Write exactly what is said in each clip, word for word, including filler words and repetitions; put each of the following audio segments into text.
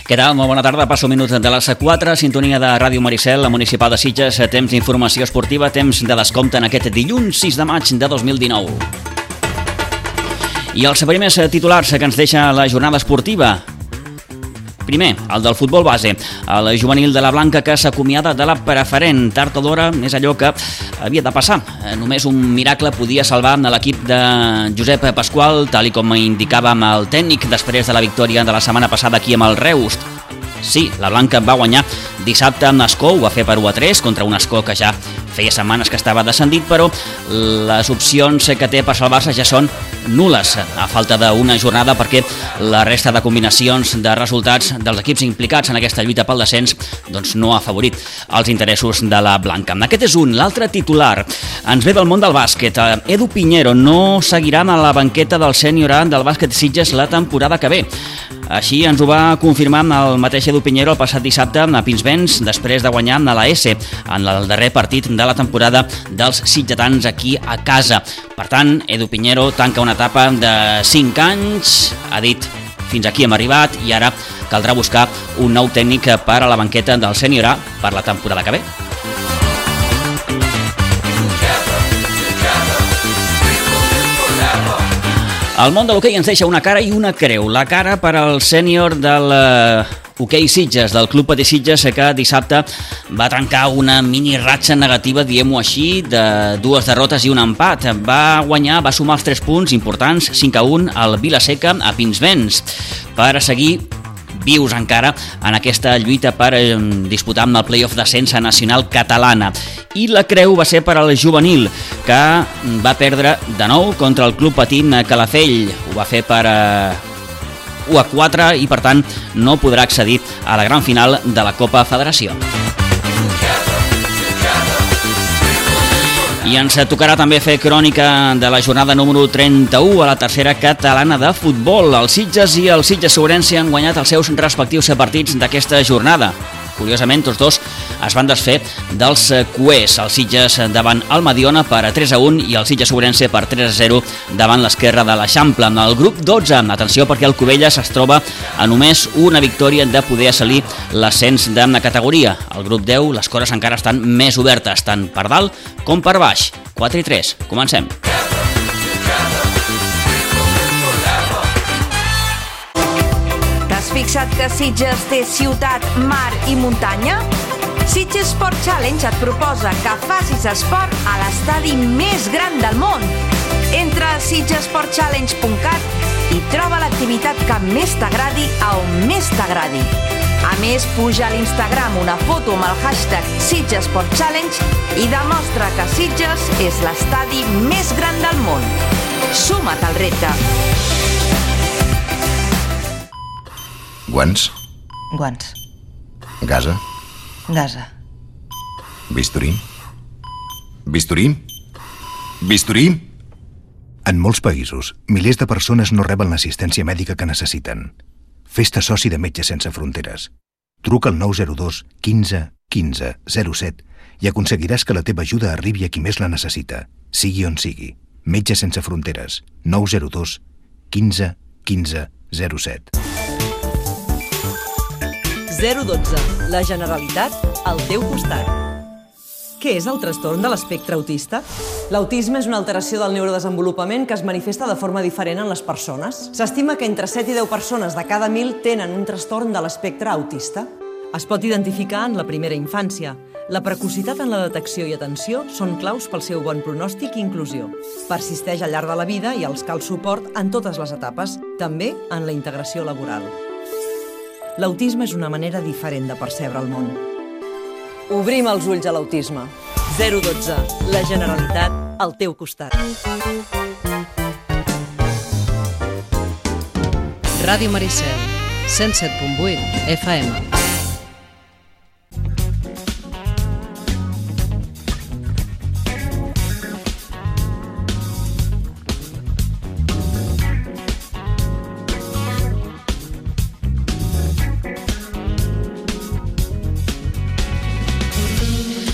Què tal? Molt bona tarda. Passo minuts de les quatre, sintonia de Ràdio Maricel, la municipal de Sitges, temps d'informació esportiva, temps de descompte en aquest dilluns sis de maig de dos mil dinou. I els primers titulars que ens deixa la jornada esportiva. Primer, el del futbol base, el juvenil de la Blanca que s'acomiada de la preferent. Tard o d'hora és allò que havia de passar. Només un miracle podia salvar l'equip de Josep Pasqual, tal i com indicava amb el tècnic després de la victòria de la setmana passada aquí amb el Reus. Sí, la Blanca va guanyar dissabte amb Escó, ho va fer per u a tres contra un Escó que ja feia setmanes que estava descendit, però les opcions que té per salvar-se ja són nules a falta d'una jornada, perquè la resta de combinacions de resultats dels equips implicats en aquesta lluita pel descens doncs no ha afavorit els interessos de la Blanca. Aquest és un. L'altre titular ens ve del món del bàsquet. Edu Piñero no seguirà a la banqueta del sènior A del bàsquet Sitges la temporada que ve. Així ens ho va confirmar el mateix Edu Piñero el passat dissabte a Pinsbens, després de guanyar a la S en el darrer partit de la temporada dels sitgetans aquí a casa. Per tant, Edu Piñero tanca una etapa de cinc anys, ha dit fins aquí hem arribat i ara caldrà buscar un nou tècnic per a la banqueta del sènior A per la temporada que ve. El món de l'hoquei ens deixa una cara i una creu. La cara per al sènior del hoquei Sitges, del Club Patí Sitges, que dissabte va trencar una mini ratxa negativa, diguem-ho així, de dues derrotes i un empat. Va guanyar, va sumar els tres punts importants, cinc a un, al Vilaseca, a Pinsbens, per a seguir vius encara en aquesta lluita per eh, disputar amb el play-off d'ascens nacional catalana. I la creu va ser per al juvenil, que va perdre de nou contra el Club Patín Calafell. Ho va fer per eh, u a quatre i per tant no podrà accedir a la gran final de la Copa Federació. I ens tocarà també fer crònica de la jornada número trenta-u a la tercera catalana de futbol. El Sitges i el Sitges Ourense han guanyat els seus respectius partits d'aquesta jornada. Curiosament, tots dos es van desfer dels cuers. El Sitges davant el Mediona per tres a un i el Sitges Ourense per tres a zero davant l'Esquerra de l'Eixample. En el grup dotze, atenció perquè el Cubelles es troba a només una victòria de poder assolir l'ascens de categoria. Al grup deu les coses encara estan més obertes, tant per dalt com per baix. quatre i tres. Comencem. T'has fixat que Sitges té ciutat, mar i muntanya? Sitges Sport Challenge et proposa que facis esport a l'estadi més gran del món. Entra a sitges sport challenge punt cat i troba l'activitat que més t'agradi a on més t'agradi. A més, puja a l'Instagram una foto amb el hashtag Sitges Sport Challenge i demostra que Sitges és l'estadi més gran del món. Suma't al repte! Guants? Guants. Gasa? Gasa. Bisturí? Bisturí? Bisturí? En molts països, milers de persones no reben l'assistència mèdica que necessiten. Fes-te soci de Metges Sense Fronteres. Truca al nou zero dos quinze quinze zero set i aconseguiràs que la teva ajuda arribi a qui més la necessita, sigui on sigui. Metges Sense Fronteres. nou zero dos quinze quinze zero set. zero dotze. La Generalitat al teu costat. Què és el trastorn de l'espectre autista? L'autisme és una alteració del neurodesenvolupament que es manifesta de forma diferent en les persones. S'estima que entre set i deu persones de cada mil tenen un trastorn de l'espectre autista. Es pot identificar en la primera infància. La precocitat en la detecció i atenció són claus pel seu bon pronòstic i inclusió. Persisteix al llarg de la vida i els cal suport en totes les etapes, també en la integració laboral. L'autisme és una manera diferent de percebre el món. Obrim els ulls a l'autisme. zero dotze. La Generalitat al teu costat. Ràdio Maricel, cent set punt vuit F M. Ara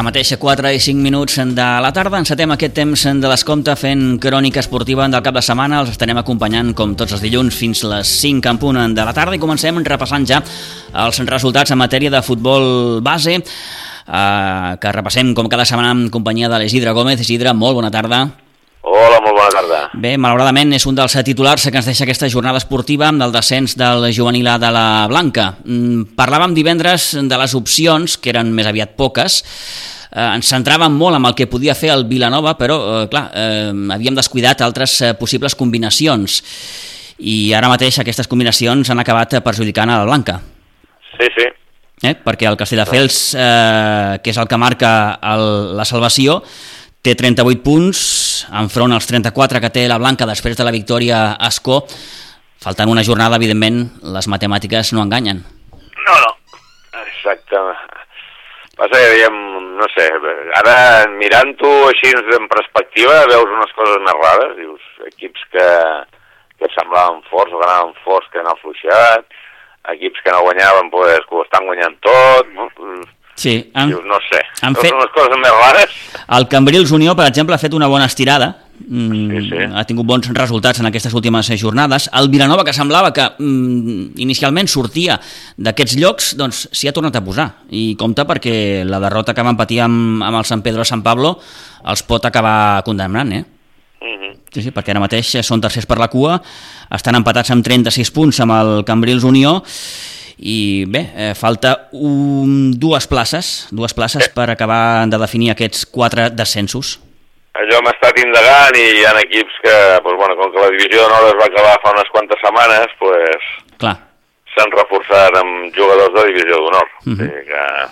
Ara mateix a quatre i cinc minuts de la tarda encetem aquest temps de descompte fent crònica esportiva del cap de setmana. Els estarem acompanyant com tots els dilluns fins les cinc en punt de la tarda i comencem repassant ja els resultats en matèria de futbol base, eh, que repassem com cada setmana en companyia de l'Isidre Gómez. Isidre, molt bona tarda. Hola, molt bona tarda. Bé, malauradament és un dels titulars que ens deixa aquesta jornada esportiva del descens del juvenil A de la Blanca. Parlàvem divendres de les opcions, que eren més aviat poques. Eh, ens centràvem molt en el que podia fer el Vilanova, però, eh, clar, eh, havíem descuidat altres eh, possibles combinacions. I ara mateix aquestes combinacions han acabat perjudicant a la Blanca. Sí, sí. Eh? Perquè el Castelldefels, eh, que és el que marca el, la salvació, té trenta-vuit punts, enfront als trenta-quatre que té la Blanca després de la victòria a Ascó. Faltant una jornada, evidentment, les matemàtiques no enganyen. No, no, exacte. Passa que dèiem, no sé, ara mirant-ho així en perspectiva veus unes coses més rares, dius, equips que, que semblaven forts o que anaven forts que han afluixat, equips que no guanyaven, pues, que ho estan guanyant tot, no? Sí, han, Dius, no sé, han són fet... unes coses més rares. El Cambrils Unió, per exemple, ha fet una bona estirada, mm, sí, sí. ha tingut bons resultats en aquestes últimes jornades. El Vilanova, que semblava que mm, inicialment sortia d'aquests llocs, doncs s'hi ha tornat a posar. I compte perquè la derrota que van patir amb, amb el Sant Pedro San Pablo els pot acabar condemnant, eh? Uh-huh. Sí, sí, perquè ara mateix són tercers per la cua, estan empatats amb trenta-sis punts amb el Cambrils Unió, i bé, eh, falta un, dues places, dues places per acabar de definir aquests quatre descensos. Allò m'ha estat indagant i hi ha equips que, pues, bueno, com que la divisió d'honor es va acabar fa unes quantes setmanes, pues, clar, s'han reforçat amb jugadors de divisió d'honor. Uh-huh. O sigui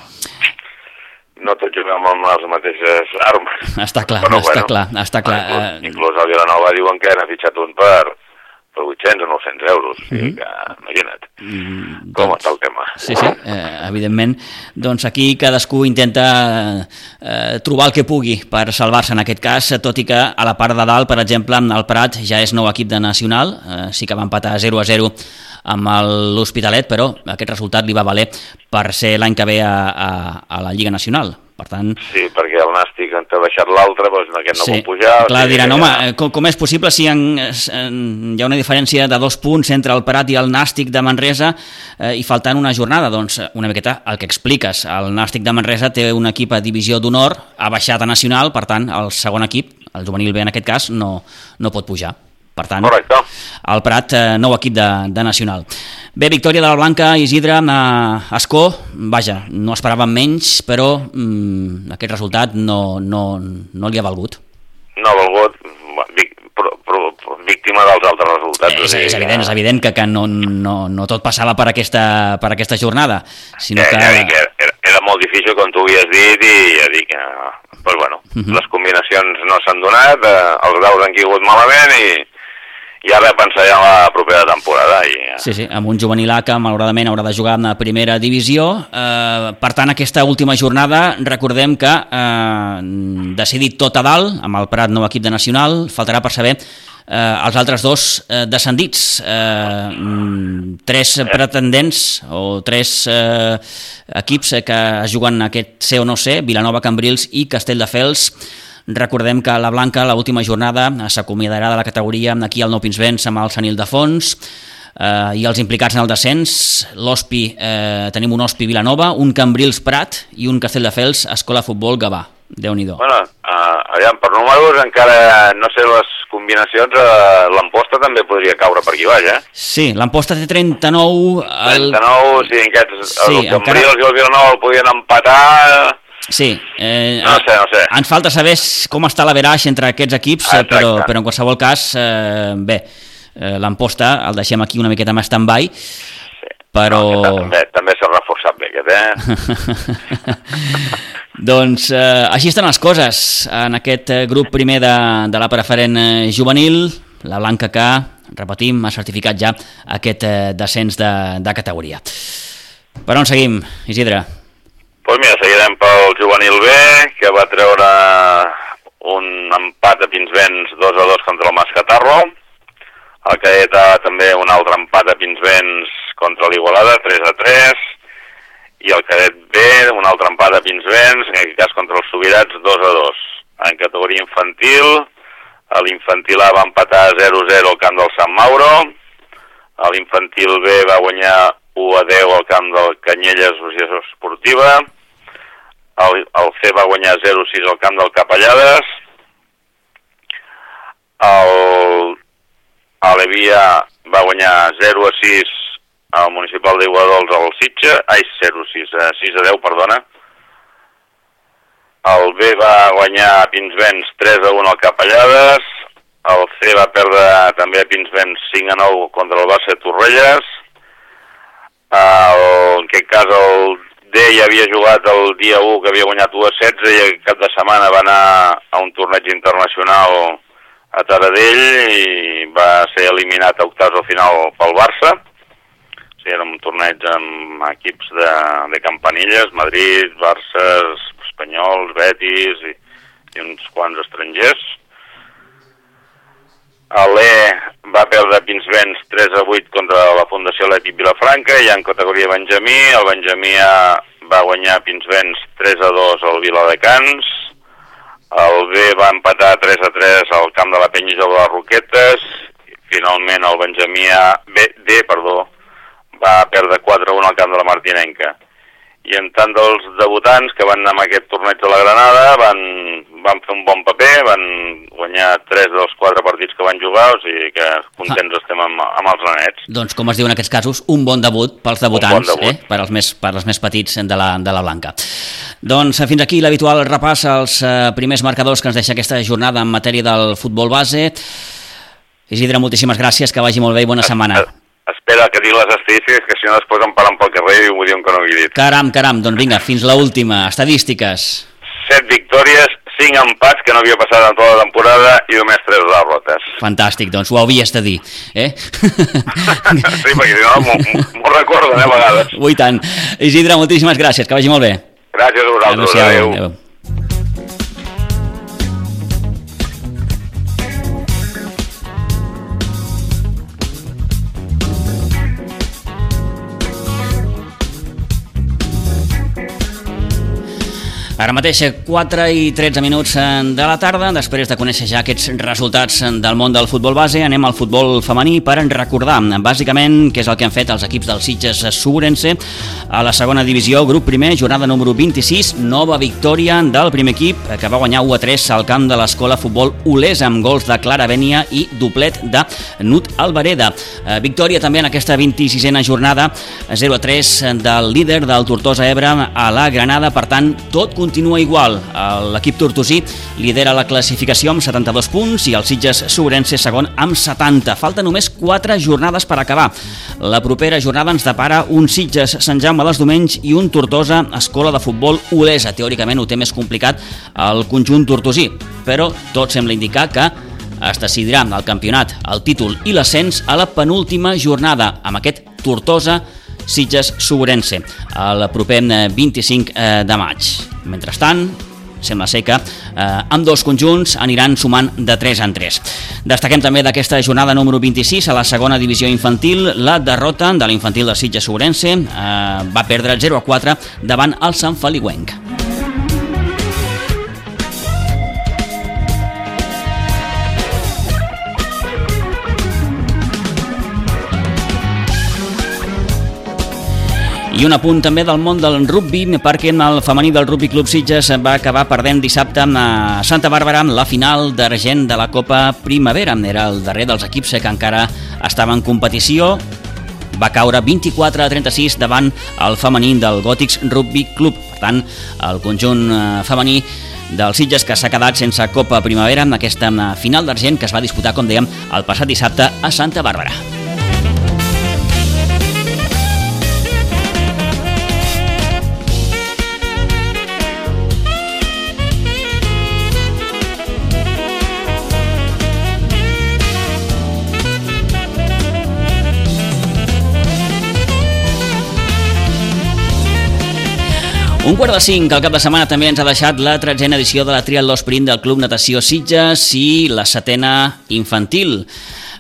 que no tots juguem amb les mateixes armes. Està clar, Però, està bueno, clar, està clar. Inclús, inclús a Vilanova diuen que n'ha fitxat un per... per vuit-cents o nou-cents euros, o sigui que, imagina't, mm, com doncs, està el tema. Sí, sí, eh, evidentment, doncs aquí cadascú intenta eh, trobar el que pugui per salvar-se en aquest cas, tot i que a la part de dalt, per exemple, el Prat ja és nou equip de Nacional, eh, sí que va empatar zero a zero amb l'Hospitalet, però aquest resultat li va valer per ser l'any que ve a, a, a la Lliga Nacional. Per tant... Sí, perquè el Nàstic en t'ha baixat l'altre, doncs aquest no sí, pot pujar... Clar, sí, diran, ja... home, com, com és possible si en, en, hi ha una diferència de dos punts entre el Prat i el Nàstic de Manresa eh, i faltant una jornada? Doncs una miqueta el que expliques. El Nàstic de Manresa té un equip a divisió d'honor, ha baixat a Nacional, per tant, el segon equip, el juvenil B en aquest cas, no, no pot pujar. Per tant, correcte. El Prat, eh, nou equip de, de Nacional. Bé, victòria de la Blanca, Isidre, a Ascó, vaja, no esperàvem menys, però mm, aquest resultat no, no, no li ha valgut. No ha valgut, vic, pro, pro, víctima dels altres resultats. És, és evident, és evident que, que no, no, no tot passava per aquesta, per aquesta jornada, sinó que... Ja dic, era, era molt difícil, com tu havies dit, i ja dic, eh, pues bueno, uh-huh. les combinacions no s'han donat, eh, els graus han caigut malament i... i ara pensar ja en la propera temporada. I... Sí, sí, amb un juvenil A que malauradament haurà de jugar en la primera divisió. Eh, per tant, aquesta última jornada, recordem que eh, decidit tot a dalt, amb el Prat nou equip de Nacional, faltarà per saber eh, els altres dos eh, descendits. Eh, tres pretendents o tres eh, equips que juguen aquest C o no C, Vilanova, Cambrils i Castelldefels. Recordem que la Blanca, l'última jornada, s'acomiadarà de la categoria aquí al Nou Pinsbens amb el Sant Ildefons eh, i els implicats en el descens. L'Hospi, eh, tenim un Hospi Vilanova, un Cambrils Prat i un Castelldefels Escola Futbol Gavà. Déu-n'hi-do. Bueno, uh, aviam, per números encara no sé les combinacions, uh, l'Amposta també podria caure per aquí baix, eh? Sí, l'Amposta té trenta-nou... El... trenta-nou, sí, aquests, sí, el Cambrils encara... i el Vilanova el podien empatar... Sí, eh, no sé, no sé. Ens falta saber com està l'averaix entre aquests equips, eh, però, però en qualsevol cas, eh, bé, eh, l'Amposta el deixem aquí una miqueta més stand-by, sí. Però... No, també també s'ha reforçat bé, aquest, eh? Doncs eh, així estan les coses en aquest grup primer de, de la preferent juvenil, la Blanca que, repetim, ha certificat ja aquest eh, descens de, de categoria. Per on seguim, Isidre? Doncs pues mira, seguirem pel juvenil B, que va treure un empat a Pinsbens dos a dos contra el Mascatarro. El cadet també un altre empat a Pinsbens contra l'Igualada, tres a tres. I el cadet B, un altre empat a Pinsbens, en aquest cas contra els Subirats, dos a dos. En categoria infantil, l'infantil A va empatar zero a zero al camp del Sant Mauro, l'infantil B va guanyar u a deu al camp del Canyelles Associació Esportiva, el, el C va guanyar zero a sis al camp del Capellades, el Alevia va guanyar zero a sis al municipal d'Iguadols al Sitges, ai, zero a sis, sis a deu, perdona. El B va guanyar a Pinsbens tres a un al Capellades, el C va perdre també a Pinsbens cinc a nou contra el Bassa Torrelles, el, en aquest cas el D ja havia jugat el dia u, que havia guanyat u a setze, i aquest cap de setmana va anar a un torneig internacional a Taradell i va ser eliminat a octaves al final pel Barça. O sigui, era un torneig amb equips de, de campanilles, Madrid, Barça, Espanyols, Betis i, i uns quants estrangers. L'E va perdre a Pinsbens tres a vuit contra la Fundació Atlètic Vilafranca, i en categoria Benjamí, el Benjamí A va guanyar a Pinsbens tres a dos al Viladecans, el B va empatar tres a tres al camp de la Penya Jove de les Roquetes, i finalment el Benjamí A, B, D, perdó, va perdre quatre a un al camp de la Martinenca. I en tant dels debutants que van anar amb aquest torneig de la Granada van, van fer un bon paper, van guanyar tres dels quatre partits que van jugar, o sigui que contents ah. estem amb, amb els nanets. Doncs com es diu en aquests casos, un bon debut pels debutants, bon debut. eh? per, als més, per als més petits de la, de la Blanca. Doncs fins aquí l'habitual repàs als eh, primers marcadors que ens deixa aquesta jornada en matèria del futbol base. Isidre, moltíssimes gràcies, que vagi molt bé i bona setmana. Espera que digui les estadístiques, que si no després em paren pel carrer i m'ho diuen que no ho he dit. Caram, caram, doncs vinga, fins l'última. Estadístiques. Set victòries, cinc empats, que no havia passat en tota la temporada, i només tres derrotes. Fantàstic, doncs ho havies de dir, eh? Sí, perquè si no m'ho recorden, eh, a vegades. Ui, tant. Isidre, moltíssimes gràcies, que vagi molt bé. Gràcies a vosaltres, adéu. adéu. Ara mateix quatre i tretze minuts de la tarda, després de conèixer ja aquests resultats del món del futbol base, anem al futbol femení per recordar bàsicament què és el que han fet els equips del Sitges Sobrense a la segona divisió, grup primer, jornada número vint-i-sis, nova victòria del primer equip, que va guanyar u a tres al camp de l'escola futbol Olesa amb gols de Clara Bènia i doblet de Nut Alvareda. Victòria també en aquesta vint-i-sisena jornada, zero a tres del líder del Tortosa Ebre a la Granada, per tant, tot continua igual. L'equip tortosí lidera la classificació amb setanta-dos punts i el Sitges Sobrense segon amb setanta. Falta només quatre jornades per acabar. La propera jornada ens depara un Sitges Sant Jaume dels Domenys i un Tortosa Escola de Futbol Olesa. Teòricament ho té més complicat el conjunt tortosí, però tot sembla indicar que es decidirà el campionat, el títol i l'ascens a la penúltima jornada amb aquest Tortosa Sitges Sobrense el proper vint-i-cinc de maig. Mentrestant, sembla ser que eh, amb dos conjunts aniran sumant de tres en tres. Destaquem també d'aquesta jornada número vint-i-sis a la segona divisió infantil la derrota de l'infantil de Sitges Sobrense, eh, va perdre zero a quatre davant el Sant Feliuenc. I un apunt també del món del rugbi, perquè el femení del Rugby Club Sitges va acabar perdent dissabte a Santa Bàrbara la final d'argent de la Copa Primavera. Era el darrer dels equips que encara estava en competició. Va caure vint-i-quatre a trenta-sis davant el femení del Gòtics Rugby Club. Per tant, el conjunt femení del Sitges que s'ha quedat sense Copa Primavera en aquesta final d'argent que es va disputar, com dèiem, el passat dissabte a Santa Bàrbara. Un quart de cinc, al cap de setmana també ens ha deixat la tretzena edició de la Triatló Sprint del Club Natació Sitges i la setena infantil.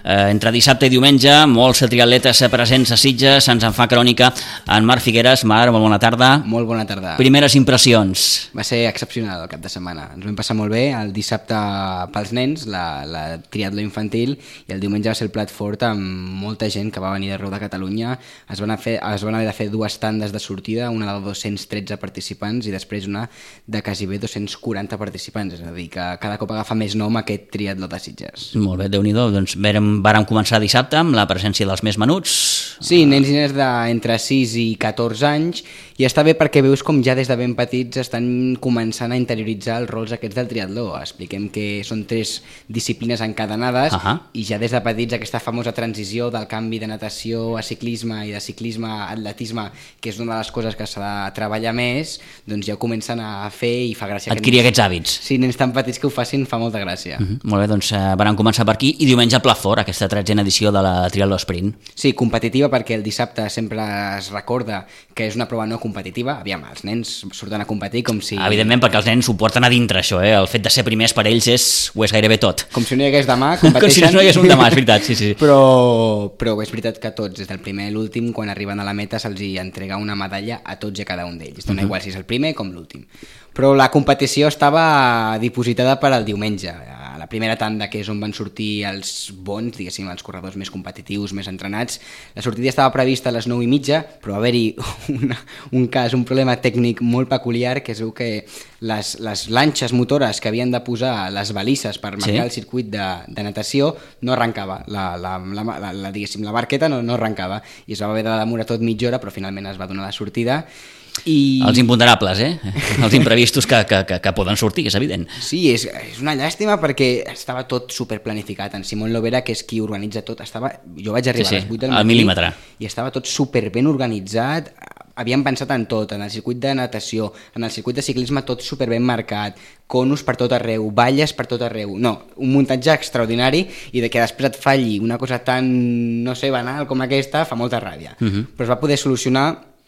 eh, entre dissabte i diumenge, molts triatletes presents a Sitges, ens en fa crònica en Marc Figueres. Marc, molt bona tarda. Molt bona tarda. Primeres impressions. Va ser excepcional el cap de setmana. Ens vam passar molt bé. El dissabte pels nens, la, la triatló infantil, i el diumenge va ser el plat fort amb molta gent que va venir d'arreu de Catalunya. Es van, fer, es van haver de fer dues tandes de sortida, una de dos-cents tretze participants i després una de quasi bé dos-cents quaranta participants. És a dir, que cada cop agafa més nom aquest triatló de Sitges. Molt bé, Déu-n'hi-do. Doncs vàrem, vàrem començar dissabte amb la presència dels més menuts. Sí, nens i nenes d'entre sis i catorze anys, i està bé perquè veus com ja des de ben petits estan començant a interioritzar els rols aquests del triatló. Expliquem que són tres disciplines encadenades, uh-huh. i ja des de petits aquesta famosa transició del canvi de natació a ciclisme i de ciclisme a atletisme, que és una de les coses que s'ha de treballar més, doncs ja ho comencen a fer i fa gràcia. Adquirir que nens, aquests hàbits. Sí, nens tan petits que ho facin fa molta gràcia. Uh-huh. Molt bé, doncs eh, van començar per aquí, i diumenge a Pla Fort, aquesta tretzena edició de la Triatló Sprint. Sí, competitiva, perquè el dissabte sempre es recorda que és una prova no competitiva. Aviam, els nens surten a competir com si... Evidentment, perquè els nens ho porten a dintre, això, eh? El fet de ser primers per ells és, ho és gairebé tot. Com si no hi hagués demà, competeixen... com si no hi hagués un demà, és veritat, sí, sí. Però, però és veritat que tots, des del primer a l'últim, quan arriben a la meta, se'ls entrega una medalla a tots i a cada un d'ells. Dona uh-huh. igual si és el primer com l'últim. Però la competició estava dipositada per al diumenge. A la primera tanda, que és on van sortir els bons, diguéssim, els corredors més competitius, més entrenats, la sortida estava prevista a les nou i mitja, però va haver-hi una, un cas, un problema tècnic molt peculiar, que es veu que les, les lanxes motores que havien de posar les balisses per marcar sí? el circuit de, de natació no arrencava, la, la, la, la, la, diguéssim, la barqueta no, no arrencava, i es va haver de demorar tot mitja hora, però finalment es va donar la sortida. I... Els imponderables, eh? Els imprevistos que, que, que, que poden sortir, és evident. Sí, és, és una llàstima perquè estava tot superplanificat. En Simón Lovera, que és qui organitza tot, estava... jo vaig arribar sí, sí, a les vuit del matí mil·límetre. I estava tot superben organitzat. Havíem pensat en tot, en el circuit de natació, en el circuit de ciclisme, tot superben marcat, conos per tot arreu, valles per tot arreu. No, un muntatge extraordinari, i de que després et falli una cosa tan, no sé, banal com aquesta, fa molta ràbia. Uh-huh. Però es va poder solucionar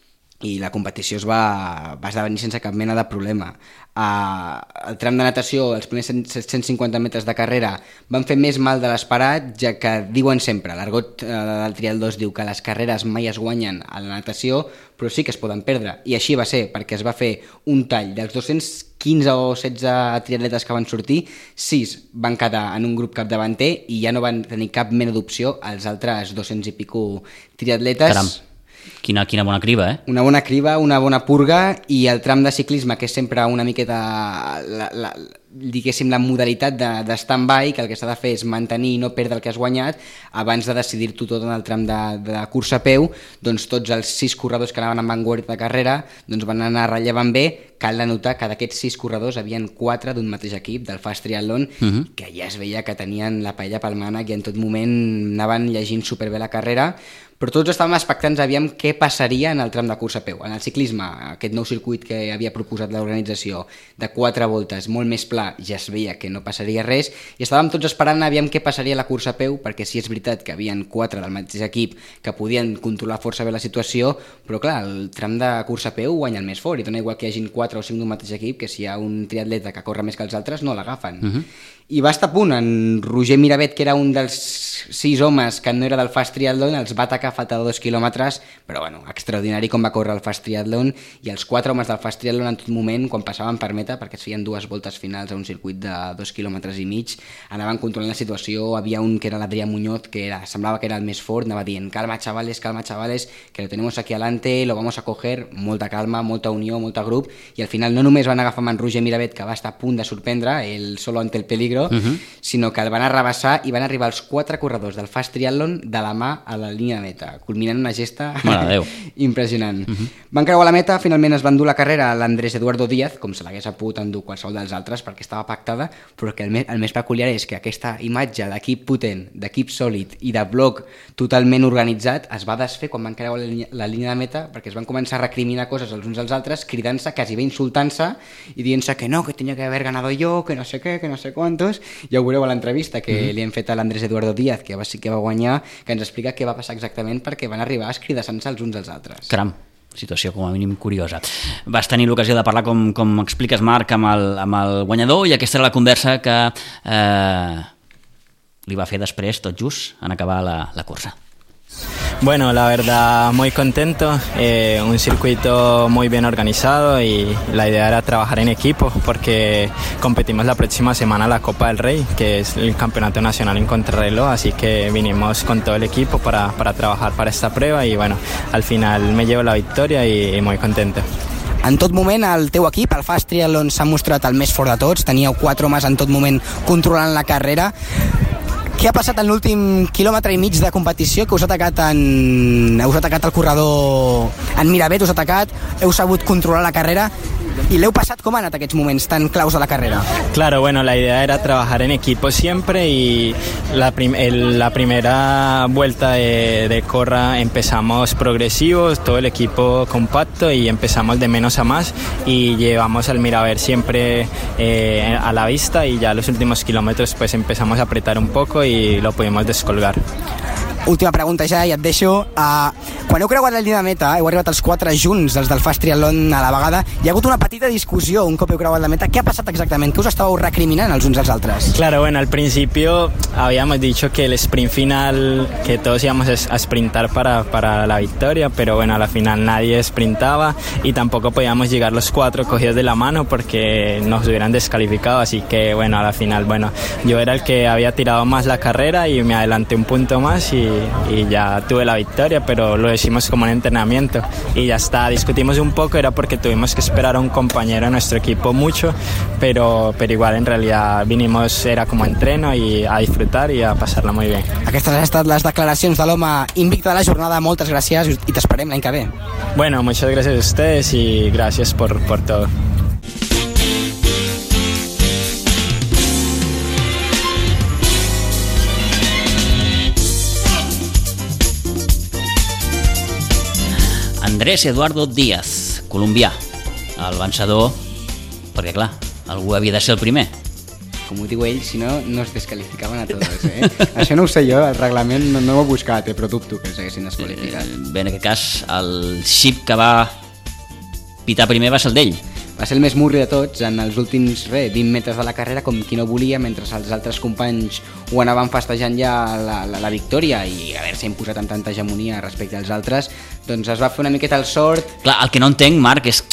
i la competició es va, va esdevenir sense cap mena de problema. Uh, el tram de natació, els primers set-cents cinquanta metres de carrera, van fer més mal de l'esperat, ja que diuen sempre, l'argot uh, del triatló es diu que les carreres mai es guanyen a la natació, però sí que es poden perdre. I així va ser, perquè es va fer un tall dels dos-cents quinze o setze triatletes que van sortir, sis van quedar en un grup capdavanter i ja no van tenir cap mena d'opció als altres dos-cents i pico triatletes. Caram. Quina, quina bona criba, eh? Una bona criba, una bona purga, i el tram de ciclisme, que és sempre una miqueta, la, la, diguéssim, la modalitat de, de stand-by, que el que s'ha de fer és mantenir i no perdre el que has guanyat, abans de decidir-t'ho tot en el tram de, de cursa a peu, doncs tots els sis corredors que anaven en vanguardia de carrera doncs van anar rellevant bé. Cal denotar que d'aquests sis corredors havien quatre d'un mateix equip, del Fast Triathlon, uh-huh. que ja es veia que tenien la paella pel mànec i en tot moment anaven llegint superbé la carrera, però tots estàvem expectants, aviam què passaria en el tram de cursa a peu. En el ciclisme, aquest nou circuit que havia proposat l'organització, de quatre voltes, molt més pla, ja es veia que no passaria res, i estàvem tots esperant aviam què passaria a la cursa a peu, perquè sí és veritat que havien quatre del mateix equip que podien controlar força bé la situació, però clar, el tram de cursa a peu guanya el més fort, i dona igual que hi hagin quatre o cinc d'un mateix equip, que si hi ha un triatleta que corre més que els altres, no l'agafen. Uh-huh. I va estar a punt, en Roger Miravet, que era un dels sis homes que no era del Fast Triathlon, els va atacar a falta de dos quilòmetres, però bueno, extraordinari com va córrer el Fast Triathlon, i els quatre homes del Fast Triathlon en tot moment, quan passaven per meta, perquè es feien dues voltes finals a un circuit de dos quilòmetres i mig, anaven controlant la situació. Havia un que era l'Adrià Muñoz, que era, semblava que era el més fort, anava dient, calma chavales, calma chavales, que lo tenemos aquí alante, lo vamos a coger, molta calma, molta unió, molta grup, i al final no només van agafar en Roger Miravet, que va estar a punt de sorprendre, el solo ante el peligro, uh-huh. sinó que el van arrabassar i van arribar els quatre corredors del Fast Triathlon de la mà a la línia de meta, culminant una gesta impressionant. Uh-huh. Van creuar la meta, finalment es va endur la carrera a l'Andrés Eduardo Díaz, com se l'hagués pogut endur qualsevol dels altres, perquè estava pactada, però que el més, el més peculiar és que aquesta imatge d'equip potent, d'equip sòlid i de bloc totalment organitzat es va desfer quan van creuar la línia, la línia de meta, perquè es van començar a recriminar coses els uns als altres, cridant-se, quasi bé insultant-se i dient-se que no, que tenia que haver ganado yo, que no sé què, que no sé quantos. Ja ho veureu a l'entrevista que mm-hmm. li hem fet a l'Andrés Eduardo Díaz, que va, sí que va guanyar, que ens explica què va passar exactament perquè van arribar escridassant-se els uns als altres. Caram, situació com a mínim curiosa. Vas tenir l'ocasió de parlar, com, com expliques, Marc, amb el, amb el guanyador, i aquesta era la conversa que... Eh... li va fer després, tot just, en acabar la, la cursa. Bueno, la verdad muy contento, eh, un circuito muy bien organizado y la idea era trabajar en equipo porque competimos la próxima semana la Copa del Rey, que es el campeonato nacional en contrarreloj, así que vinimos con todo el equipo para, para trabajar para esta prueba y bueno, al final me llevo la victoria y, y muy contento. En tot moment el teu equip, el Fast Triathlon, s'ha mostrat el més fort de tots, teníeu quatre homes en tot moment controlant la carrera. Què ha passat en l'últim quilòmetre i mig de competició que us ha atacat en... us ha atacat el corredor en Miravet, us ha atacat, heu sabut controlar la carrera i l'heu passat com ha anat aquests moments tan claus de la carrera? Claro, bueno, la idea era trabajar en equipo siempre y la, prim el, la primera vuelta de, de Corra empezamos progresivos, todo el equipo compacto y empezamos de menos a más y llevamos al Miravet siempre eh, a la vista y ya los últimos kilómetros pues empezamos a apretar un poco y lo pudimos descolgar. Última pregunta ja, i et deixo. Uh, quan heu creuat la línia de meta, heu arribat els quatre junts, els del Fast Triathlon a la vegada, hi ha hagut una petita discussió un cop heu creuat la meta. ¿Qué ha pasado exactamente? ¿Qué us estàveu recriminant els uns als altres? Claro, bueno, al principio habíamos dicho que el sprint final, que todos íbamos a sprintar para, para la victoria, pero bueno, a la final nadie sprintaba y tampoco podíamos llegar los cuatro cogidos de la mano porque nos hubieran descalificado, así que bueno, a la final, bueno, yo era el que había tirado más la carrera y me adelanté un punto más y y ya tuve la victoria, pero lo hicimos como un entrenamiento y ya está, discutimos un poco, era porque tuvimos que esperar a un compañero de nuestro equipo mucho, pero, pero igual en realidad vinimos, era como entreno y a disfrutar y a pasarla muy bien. Aquestes han estat les declaracions de l'home invicte de la jornada, moltes gràcies i t'esperem l'any que ve. Bueno, muchas gracias a ustedes y gracias por, por todo. Andrés Eduardo Díaz, colombià, el vencedor, perquè clar, algú havia de ser el primer. Com ho diu ell, si no, nos descalificaven a tots, eh? Això no ho sé jo, el reglament no, no ho he buscat, eh, però dubto que s'haguessin desqualificat. Eh, bé, en aquest cas, el xip que va pitar primer va ser el d'ell. Va ser el més murri de tots en els últims re, vint metres de la carrera, com qui no volia, mentre els altres companys ho anaven festejant ja la, la, la victòria i haver-se imposat amb tanta hegemonia respecte als altres, doncs es va fer una miqueta el sort. Clar, el que no entenc, Marc, és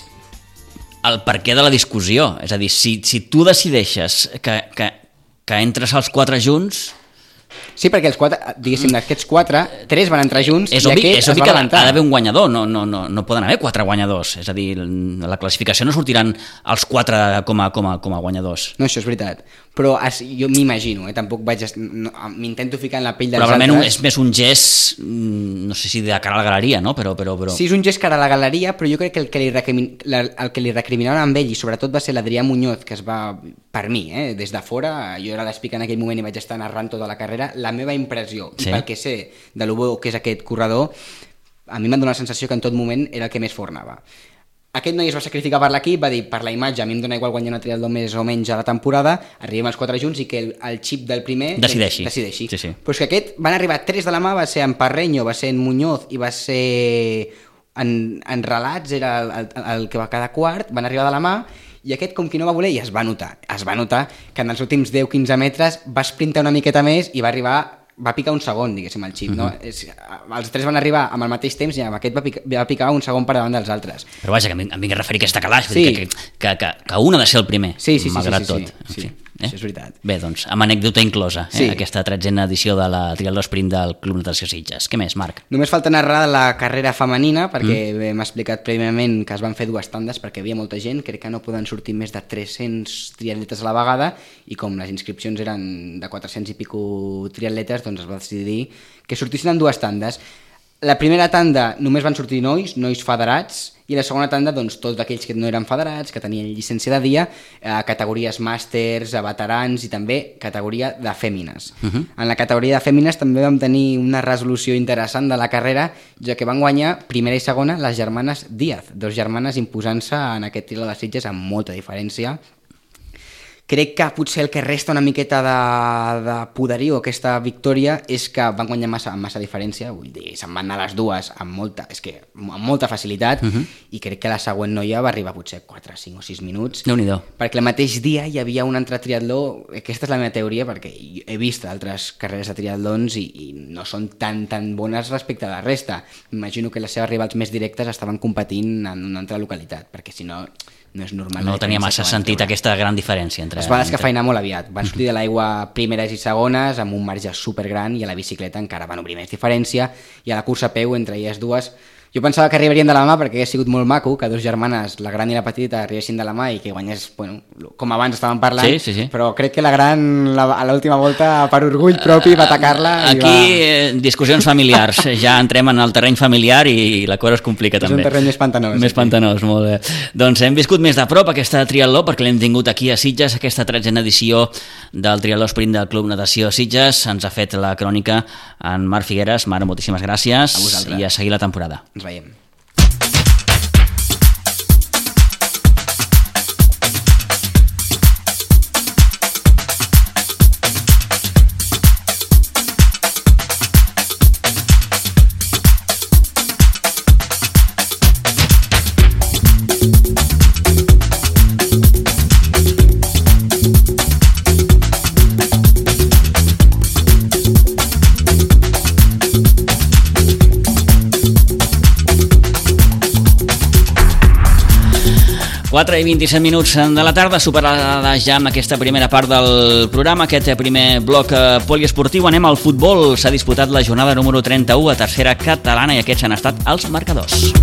el perquè de la discussió. És a dir, si, si tu decideixes que, que, que entres els quatre junts... Sí, perquè els quatre, diguéssim, d'aquests quatre, tres van entrar junts és i obvi, aquest és es obvi va que avançar. ha d'haver un guanyador, no, no, no, no poden haver quatre guanyadors. És a dir, a la classificació no sortiran els quatre com a, com a, com a guanyadors. No, això és veritat. Però es, jo m'imagino, eh, tampoc vaig... No, m'intento ficar en la pell dels Probablement altres. és més un gest, no sé si de cara a la galeria, no? Però, però, però... Sí, és un gest cara a la galeria, però jo crec que el que li, recrimin, la, el que li recriminaven amb ell, i sobretot va ser l'Adrià Muñoz, que es va, per mi, eh, des de fora, jo era l'espic en aquell moment i vaig estar narrant tota la carrera, la meva impressió, sí. I pel que sé de lo bo que és aquest corredor, a mi m'ha donat la sensació que en tot moment era el que més fort anava. Aquest noi es va sacrificar per l'equip, va dir, per la imatge, a mi em dona igual guanyar una triatló més o menys a la temporada, arribem els quatre junts i que el, el xip del primer decideixi. decideixi. Sí, sí. Però és que aquest van arribar tres de la mà, va ser en Parreño, va ser en Muñoz i va ser en, en Relats, era el, el, el que va quedar quart, van arribar de la mà, i aquest com qui no va voler, i es va notar, es va notar que en els últims deu quinze metres va sprintar una miqueta més i va arribar... va picar un segon, diguéssim, el xip, uh -huh. no? És, els tres van arribar amb el mateix temps i aquest va picar, va picar un segon per davant dels altres. Però vaja, que em vinc a referir a aquesta calaix, sí. que, que, que, que un ha de ser el primer, sí, sí, sí, malgrat sí, sí, tot. sí, sí, sí. Eh? Això és veritat. Bé, doncs, amb anècdota inclosa, eh? Sí. Aquesta tretzena edició de la Triatló Sprint del Club Natació Sitges. Què més, Marc? Només falta narrar la carrera femenina, perquè mm. hem explicat prèviament que es van fer dues tandes perquè hi havia molta gent, crec que no poden sortir més de tres-cents triatletes a la vegada, i com les inscripcions eren de quatre-cents i pico triatletes, doncs es va decidir que sortissin en dues tandes. La primera tanda només van sortir nois, nois federats, i la segona tanda, doncs, tots aquells que no eren federats, que tenien llicència de dia, eh, categories màsters, a veterans i també categoria de fèmines. Uh -huh. En la categoria de fèmines també vam tenir una resolució interessant de la carrera, ja que van guanyar primera i segona les germanes Díaz, dos germanes imposant-se en aquest Triatló de Sitges amb molta diferència, crec que potser el que resta una miqueta de, de poderio aquesta victòria és que van guanyar massa, massa diferència, vull dir, se'n van anar les dues amb molta, és que, amb molta facilitat, uh-huh. i crec que la següent noia va arribar potser quatre, cinc o sis minuts. Déu-n'hi-do. Perquè el mateix dia hi havia un altre triatló, aquesta és la meva teoria, perquè he vist altres carreres de triatlons i, i no són tan tan bones respecte a la resta. M'imagino que les seves rivals més directes estaven competint en una altra localitat, perquè si no... no és normal. No tenia massa sentit trobar. Aquesta gran diferència. Entre, es va descafeinar entre... molt aviat. Van sortir de l'aigua primeres i segones amb un marge supergran i a la bicicleta encara van obrir més diferència i a la cursa a peu entre elles dues jo pensava que arribarien de la mà perquè hagués sigut molt maco que dos germanes, la gran i la petita, arribessin de la mà i que guanyés, bueno, com abans estàvem parlant, sí, sí, sí. però crec que la gran la, a l'última volta per orgull propi va atacar-la. Aquí va... discussions familiars, ja entrem en el terreny familiar i la cosa es complica és també. És un terreny més pantanós. Més pantanós, molt bé. Doncs hem viscut més de prop aquesta triatló perquè l'hem tingut aquí a Sitges, aquesta tretzena edició del triatló sprint del Club Natació Sitges. Ens ha fet la crònica en Marc Figueres. Mare, moltíssimes gràcies a i a seguir la temporada. Ens veiem. quatre i vint-i-set minuts de la tarda, superada ja amb aquesta primera part del programa, aquest primer bloc poliesportiu. Anem al futbol. S'ha disputat la jornada número trenta-u a tercera catalana i aquests han estat els marcadors.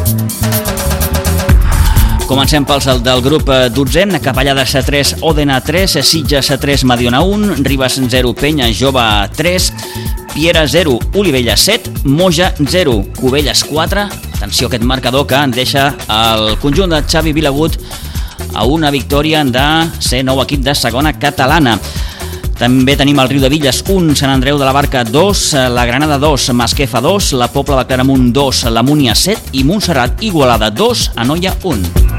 Comencem pels del grup dotze, Capellades tres, Òdena tres, Sitges tres, Mediona un, Ribes zero, Penya Jove tres, Piera zero, Olivella set, Moja zero, Cubelles quatre. Atenció a aquest marcador que en deixa el conjunt de Xavi Vilagut a una victòria de ser nou equip de segona catalana. També tenim el Riu de Villes un, Sant Andreu de la Barca dos, la Granada dos, Masquefa dos, la Pobla de Claramunt dos, la Múnia set i Montserrat Igualada dos, Anoia un.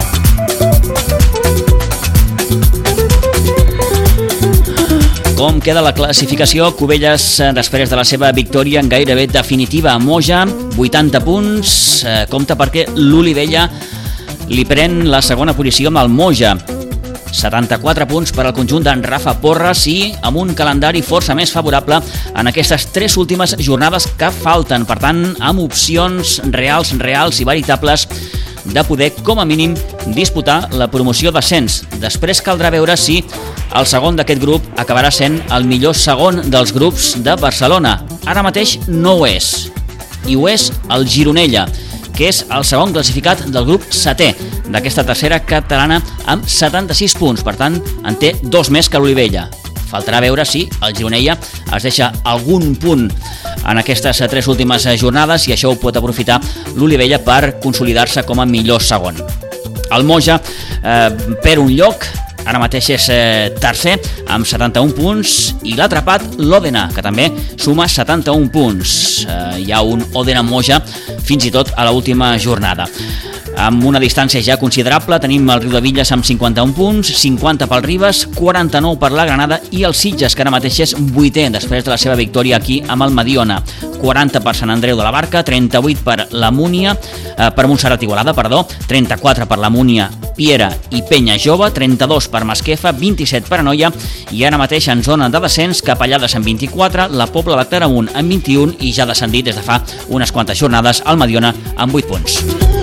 Com queda la classificació? Cubelles, després de la seva victòria gairebé definitiva a Moja, vuitanta punts, compte perquè l'Olivella li pren la segona posició amb el Moja. setanta-quatre punts per al conjunt d'en Rafa Porres i amb un calendari força més favorable en aquestes tres últimes jornades que falten. Per tant, amb opcions reals, reals i veritables de poder, com a mínim, disputar la promoció d'ascens. Després caldrà veure si el segon d'aquest grup acabarà sent el millor segon dels grups de Barcelona. Ara mateix no ho és. I ho és el Gironella, que és el segon classificat del grup setè d'aquesta tercera catalana amb setanta-sis punts. Per tant, en té dos més que l'Olivella. Faltarà veure si el Gironella es deixa algun punt en aquestes tres últimes jornades i això ho pot aprofitar l'Olivella per consolidar-se com a millor segon. El Moja eh, perd un lloc, ara mateix és eh, tercer amb setanta-un punts i l'ha atrapat l'Òdena, que també suma setanta-un punts. Eh, hi ha un Òdena-Moja fins i tot a l'última jornada. Amb una distància ja considerable tenim el Riu de Villes amb cinquanta-un punts, cinquanta pel Ribes, quaranta-nou per la Granada i el Sitges, que ara mateix és vuitè després de la seva victòria aquí amb el Mediona. quaranta per Sant Andreu de la Barca, trenta-vuit per la Múnia, eh, per Montserrat Igualada, perdó, trenta-quatre per la Múnia, Piera i Penya Jove, trenta-dos per Masquefa, vint-i-set per Anoia i ara mateix en zona de descens Capellades amb vint-i-quatre, la Pobla de Claramunt amb vint-i-un i ja descendit des de fa unes quantes jornades el Mediona amb vuit punts.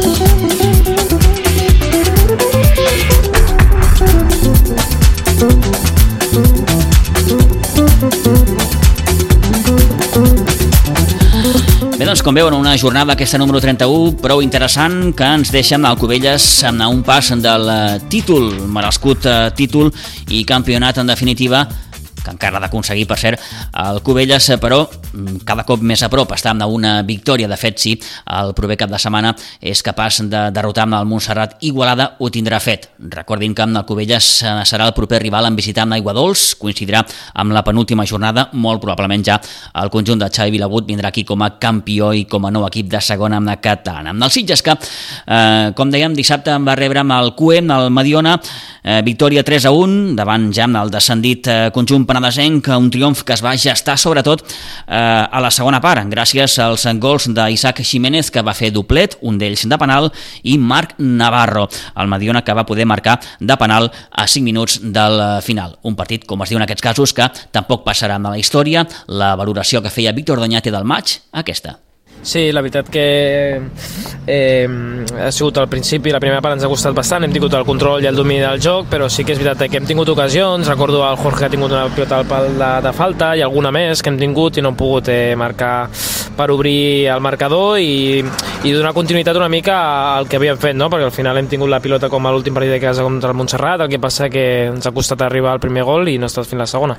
Bé, doncs, com veuen, una jornada, aquesta número trenta-u, prou interessant, que ens deixa amb el Cubelles a un pas del títol, merescut títol i campionat, en definitiva, que encara ha d'aconseguir, per cert, el Cubelles, però cada cop més a prop, està a una victòria. De fet, sí, el proper cap de setmana és capaç de derrotar el Montserrat. Igualada ho tindrà fet. Recordin que el Cubelles serà el proper rival en visitar amb Aiguadols, coincidirà amb la penúltima jornada, molt probablement ja el conjunt de Xavi Vilabut vindrà aquí com a campió i com a nou equip de segona amb la catalana. Amb el Sitges que, eh, com dèiem, dissabte va rebre amb el C U E, el Mediona, eh, victòria tres a un, davant ja el descendit eh, conjunt penedesenc, un triomf que es va gestar sobretot eh, a la segona part, gràcies als gols d'Isaac Jiménez, que va fer doblet, un d'ells de penal, i Marc Navarro, el Mediona, que va poder marcar de penal a cinc minuts del final. Un partit, com es diu en aquests casos, que tampoc passarà a la història. La valoració que feia Víctor Doñate del maig, aquesta. Sí, la veritat que eh, ha sigut al principi, la primera part ens ha costat bastant, hem tingut el control i el domini del joc, però sí que és veritat que hem tingut ocasions, recordo el Jorge que ha tingut una pilota al pal de, de falta i alguna més que hem tingut i no hem pogut eh, marcar per obrir el marcador i, i donar continuïtat una mica al que havíem fet, no? Perquè al final hem tingut la pilota com a l'últim partit de casa contra el Montserrat, el que passa que ens ha costat arribar al primer gol i no ha estat fins la segona.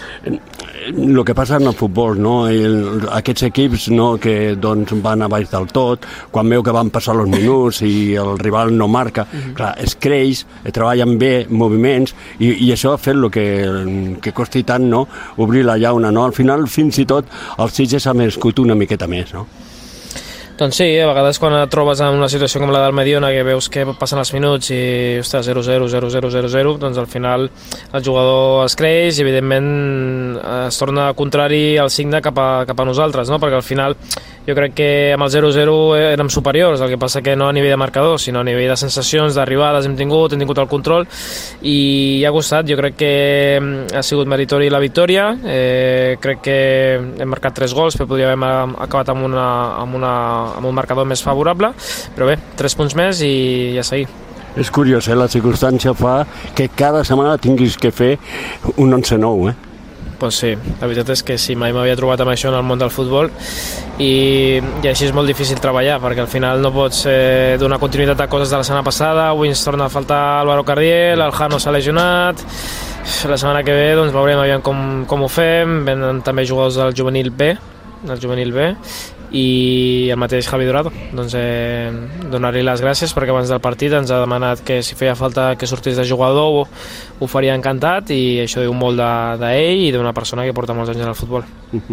El que passa en el futbol, no? El, aquests equips, no, que doncs, van a baix del tot, quan veu que van passar els minuts i el rival no marca, uh-huh. clar, es creix, treballen bé moviments i, i això ha fet el que, que costi tant, no? Obrir la llauna, no? Al final, fins i tot, els Sitges ha merescut una miqueta més, no? Doncs sí, a vegades quan et trobes en una situació com la del Mediona, que veus que passen els minuts i, ostres, zero zero, zero zero, zero zero, doncs al final el jugador es creix i evidentment es torna contrari al signe cap a, cap a nosaltres, no? Perquè al final jo crec que amb el zero zero érem superiors, el que passa que no a nivell de marcador, sinó a nivell de sensacions, d'arribades hem tingut, hem tingut el control i ha costat. Jo crec que ha sigut meritori la victòria, eh, crec que hem marcat tres gols, però podria haver acabat amb, una, amb, una, amb un marcador més favorable, però bé, tres punts més i ja seguir. És curiós, eh? La circumstància fa que cada setmana tinguis que fer un onze nou, eh? Pues sí, la veritat és que sí, mai m'havia trobat amb això en el món del futbol i, i així és molt difícil treballar perquè al final no pots eh, donar continuïtat a coses de la setmana passada. Avui ens torna a faltar Álvaro Cardiel, el Jano s'ha lesionat, la setmana que ve doncs veurem aviam com, com ho fem. Venen també jugadors del juvenil B, del juvenil B i el mateix Javi Dorado, doncs eh, donar-li les gràcies perquè abans del partit ens ha demanat que si feia falta que sortís de jugador ho, ho faria encantat i això diu molt d'ell de, i d'una persona que porta molts anys en el futbol.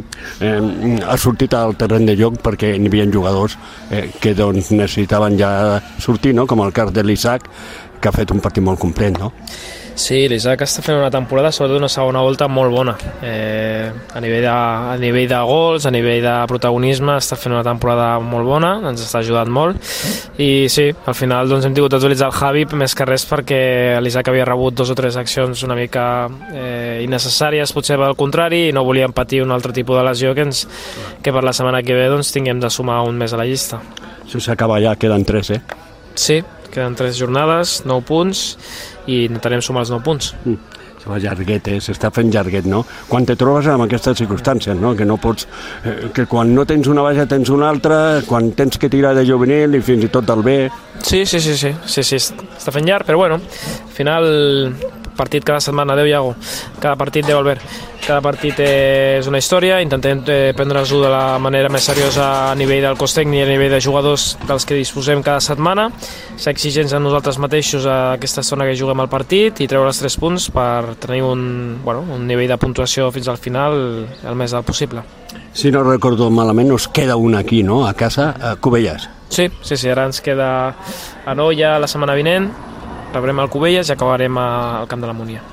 Eh, ha sortit al terreny de joc perquè n'hi havia jugadors eh, que doncs, necessitaven ja sortir, no? Com el cas de l'Isaac, que ha fet un partit molt complet, no? Sí, l'Isaac està fent una temporada, sobretot una segona volta molt bona. Eh, a, nivell de, a nivell de gols, a nivell de protagonisme, està fent una temporada molt bona, ens està ajudant molt. I sí, al final doncs, hem tingut d'utilitzar el Javi més que res perquè l'Isaac havia rebut dos o tres accions una mica eh, innecessàries, potser al contrari, i no volíem patir un altre tipus de lesió que, ens, que per la setmana que ve doncs, tinguem de sumar un més a la llista. Això s'acaba ja, queden tres, eh? Sí, queden tres jornades, nou punts, i intentarem sumar els nou punts. Mm. Se fa llarguet, eh? S'està fent llarguet, no? Quan te trobes en aquestes circumstàncies, no? Que no pots... Eh, que quan no tens una baixa tens una altra, quan tens que tirar de juvenil i fins i tot del B... Sí, sí, sí, sí, sí, sí, està fent llarg, però bueno, al final partit cada setmana, adeu Iago, cada partit, adeu Albert, cada partit és una història, intentem prendre-nos-ho de la manera més seriosa a nivell del cos tècnic i a nivell de jugadors dels que disposem cada setmana, ser exigents a nosaltres mateixos a aquesta estona que juguem al partit i treure els tres punts per tenir un, bueno, un nivell de puntuació fins al final el més alt possible. Si no recordo malament, us queda un aquí, no?, a casa, a Cubelles. Sí, sí, sí, ara ens queda a Noia la setmana vinent, rebrem el Cubelles i acabarem al Camp de la Múnia.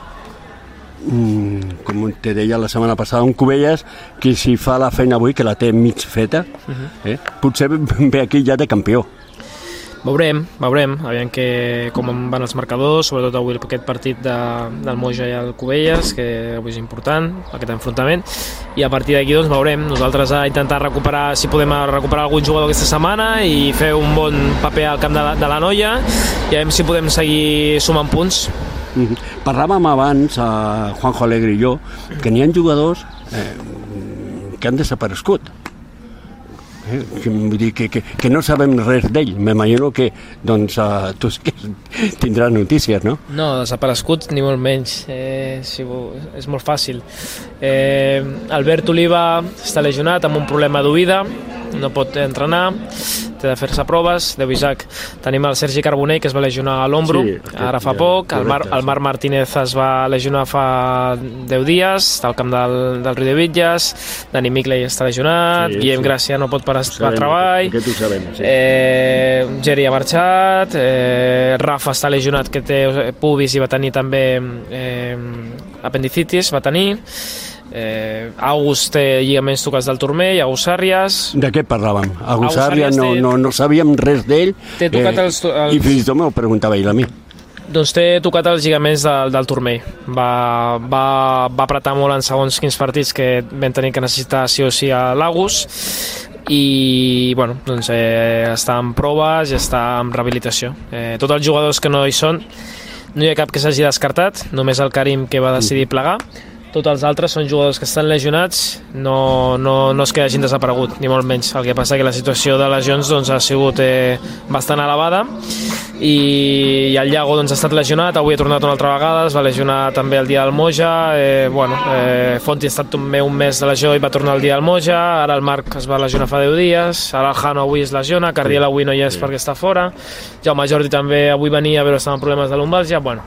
Mm, com te deia la setmana passada, un Cubelles que si fa la feina avui, que la té mig feta, uh-huh. eh, potser ve aquí ja de campió. Veurem, veurem, aviam que, com van els marcadors, sobretot avui aquest partit de, del Moja i el Cubelles, que avui és important, aquest enfrontament, i a partir d'aquí doncs veurem, nosaltres a intentar recuperar, si podem recuperar algun jugador aquesta setmana i fer un bon paper al camp de la, de la Noia i a veure si podem seguir sumant punts. Mm-hmm. Parlàvem abans, a Juanjo Alegre i jo, que n'hi ha jugadors eh, que han desaparegut. Eh? Vull dir que, que, que no sabem res d'ell. M'imagino que doncs, uh, tu sí que tindràs notícies, no? No, desaparegut ni molt menys. Eh, si ho, és molt fàcil. Eh, Albert Oliva està lesionat amb un problema d'oïda, no pot entrenar, té de fer-se proves. Déu Isaac. Tenim el Sergi Carbonell, que es va lesionar a l'ombro sí, ara fa ja, poc. El, Mar, el Marc Martínez es va lesionar fa deu dies, està al camp del, del Riu de Bitlles. Dani Mickley està lesionat, sí, Guillem sí. Gràcia no pot parar a treball. Aquest ho sabem, sí. Eh, Geri ha marxat, eh, Rafa està lesionat, que té pubis i va tenir també eh, apendicitis, va tenir. Eh, August té lligaments tocats del turmell, August Àrries. De què parlàvem? August Àrries no, no, no sabíem res d'ell eh, els, els... i fins i tot m'ho preguntava ell a mi. Doncs té tocat els lligaments del, del turmell. Va, va, va apretar molt en segons quins partits que vam tenir que necessitar sí o sí a l'August i bueno, doncs, eh, està en proves i està en rehabilitació. Eh, tots els jugadors que no hi són, no hi ha cap que s'hagi descartat, només el Karim que va decidir plegar. Tots els altres són jugadors que estan lesionats, no, no, no és que hagin desaparegut, ni molt menys. El que passa que la situació de lesions doncs, ha sigut eh, bastant elevada i, i el Iago doncs, ha estat lesionat, avui ha tornat una altra vegada, es va lesionar també el dia del Moja, eh, bueno, eh, Fonti ha estat també un mes de lesió i va tornar el dia del Moja, ara el Marc es va lesionar fa deu dies, ara el Jano avui es lesiona, Cardiel avui no hi és sí. perquè està fora, Jaume Jordi també avui venia però estava amb problemes de lumbàlgia, bueno,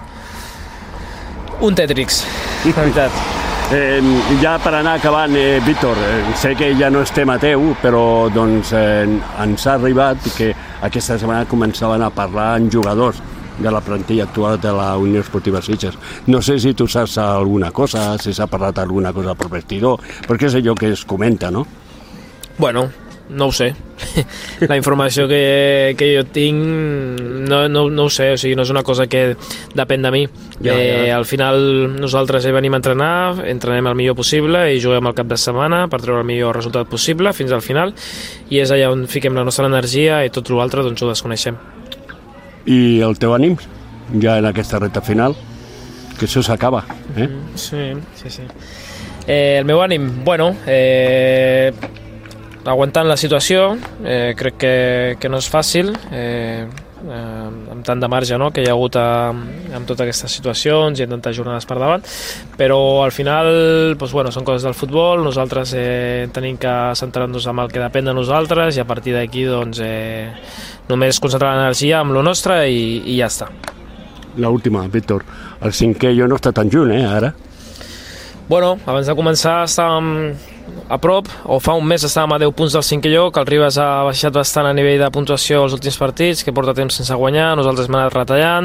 un Tetrix, de veritat. Eh, ja per anar acabant, eh, Víctor, eh, sé que ja no és tema teu, però doncs, eh, ens ha arribat que aquesta setmana començaven a parlar amb jugadors de la plantilla actual de la Unió Esportiva Sitges. No sé si tu saps alguna cosa, si s'ha parlat alguna cosa per vestidor, perquè és allò que es comenta, no? Bueno, no ho sé. La informació que, que jo tinc no, no, no ho sé, o sigui, no és una cosa que depèn de mi. Ja, eh, ja. Al final nosaltres venim a entrenar, entrenem el millor possible i juguem al cap de setmana per treure el millor resultat possible fins al final i és allà on fiquem la nostra energia i tot l'altre doncs ho desconeixem. I el teu ànim ja en aquesta recta final? Que això s'acaba, eh? Sí, sí, sí. Eh, el meu ànim, bueno, eh, aguantant la situació, eh, crec que, que no és fàcil, eh, eh, amb tant de marge no? que hi ha hagut a, amb totes aquestes situacions i amb tantes jornades per davant, però al final doncs, bueno, són coses del futbol, nosaltres eh, tenim que centrar-nos en el que depèn de nosaltres i a partir d'aquí doncs, eh, només concentrar l'energia amb lo nostre i, i ja està. L'última, Víctor, el cinquè jo no està tan junt, eh, ara? Bueno, abans de començar estàvem a prop, o fa un mes estàvem a deu punts del cinquè lloc, el Ribes ha baixat bastant a nivell de puntuació els últims partits, que porta temps sense guanyar, nosaltres hem anat retallant,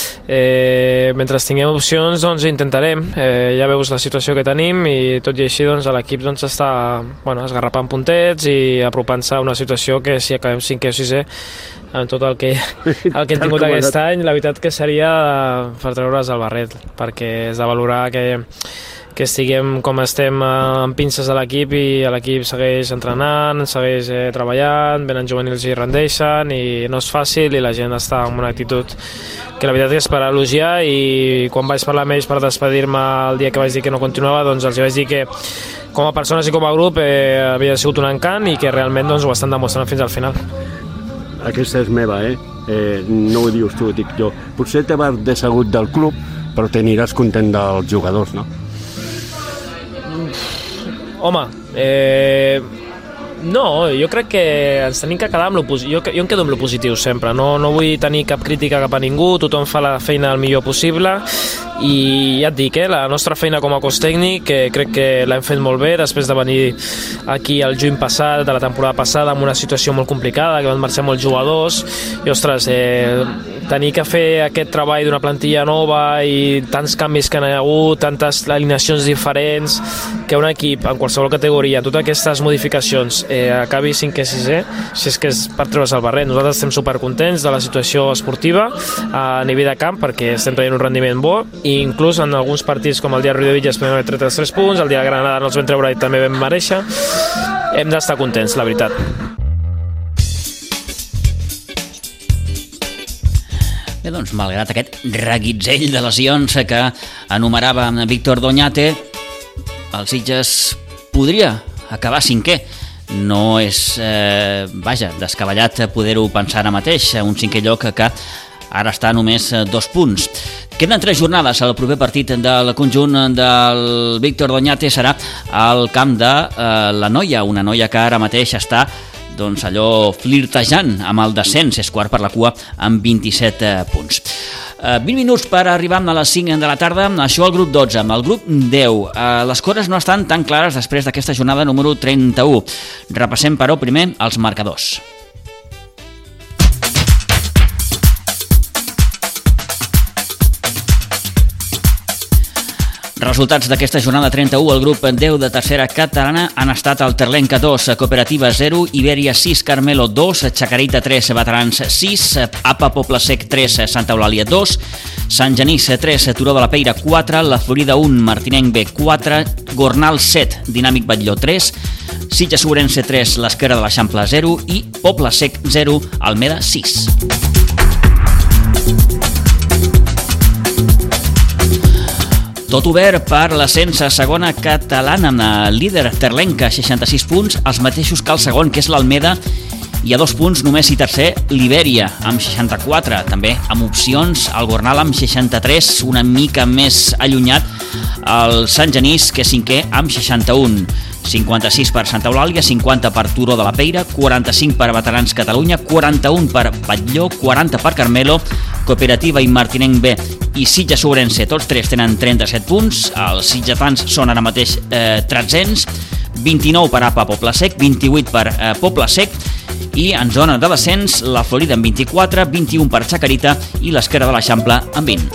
eh, mentre tinguem opcions doncs intentarem, eh, ja veus la situació que tenim i tot i així doncs, l'equip doncs, està bueno, esgarrapant puntets i apropant-se a una situació que si acabem cinquè o sisè amb tot el que, el que hem tingut aquest any, la veritat que seria per treure's el barret, perquè és de valorar que que estiguem com estem amb pinces a l'equip i l'equip segueix entrenant, segueix eh, treballant, venen juvenils i rendeixen i no és fàcil i la gent està amb una actitud que la veritat és per elogiar i quan vaig parlar amb ells per despedir-me el dia que vaig dir que no continuava, doncs els vaig dir que com a persones i com a grup eh, havia sigut un encant i que realment doncs, ho estan demostrant fins al final. Aquesta és meva, eh? eh no ho dius tu, ho dic jo. Potser te vas decegut del club, però t'aniràs content dels jugadors, no? Home, eh, no, jo crec que ens tenim que quedar amb lo positiu. Jo, jo em quedo amb lo positiu sempre, no, no vull tenir cap crítica cap a ningú, tothom fa la feina el millor possible i ja et dic, eh, la nostra feina com a cos tècnic que crec que l'hem fet molt bé després de venir aquí el juny passat, de la temporada passada, amb una situació molt complicada, que van marxar molts jugadors i ostres, eh, tenir que fer aquest treball d'una plantilla nova i tants canvis que han hagut, tantes alineacions diferents, que un equip en qualsevol categoria, totes aquestes modificacions eh, acabi cinquè sisè, si és que és per treure's el barret. Nosaltres estem supercontents de la situació esportiva a nivell de camp perquè estem traient un rendiment bo i inclús en alguns partits com el dia de Riu de Bitlles vam haver tret els tres punts, el dia de Granada no els vam treure i també vam mereixer. Hem d'estar contents, la veritat. Bé, doncs, malgrat aquest reguitzell de lesions que enumerava Víctor Doñate, el Sitges podria acabar cinquè no és, eh, vaja, descabellat poder-ho pensar ara mateix, un cinquè lloc que ara està només dos punts. Queden tres jornades. El proper partit del conjunt del Víctor Doñate serà al camp de eh, la Noia, una Noia que ara mateix està doncs allò flirtejant amb el descens, és quart per la cua amb vint-i-set punts. vint minuts per arribar a les cinc de la tarda, això al grup dotze. Amb el grup deu, les coses no estan tan clares després d'aquesta jornada número trenta-u. Repassem, però, primer els marcadors. Resultats d'aquesta jornada trenta-u, el grup deu de tercera catalana han estat el Terlenca dos, Cooperativa zero, Iberia sis, Carmelo dos, Chacarita tres, Veterans sis, A P A Poble Sec tres, Santa Eulàlia dos, Sant Genís tres, Turó de la Peira quatre, La Florida un, Martinenc B quatre, Gornal set, Dinàmic Batlló tres, Sitges Ourense tres, l'Esquerra de l'Eixample zero i Poble Sec zero, Almeda sis. Tot obert per l'ascens a segona catalana. Líder Terlenca, seixanta-sis punts, els mateixos que el segon, que és l'Almeda, i a dos punts només i tercer l'Ibèria, amb seixanta-quatre. També amb opcions el Gornal amb seixanta-tres, una mica més allunyat el Sant Genís, que és cinquè, amb seixanta-un. cinquanta-sis per Santa Eulàlia, cinquanta per Turó de la Peira, quaranta-cinc per Veterans Catalunya, quaranta-un per Batlló, quaranta per Carmelo, Cooperativa i Martinenc B i Sitges Ourense, tots tres tenen trenta-set punts, els sitgetans són ara mateix eh, tretzens, vint-i-nou per A P A Poble Sec, vint-i-vuit per eh, Poble Sec, i en zona de descens la Florida amb vint-i-quatre, vint-i-un per Chacarita i l'Esquerra de l'Eixample amb vint.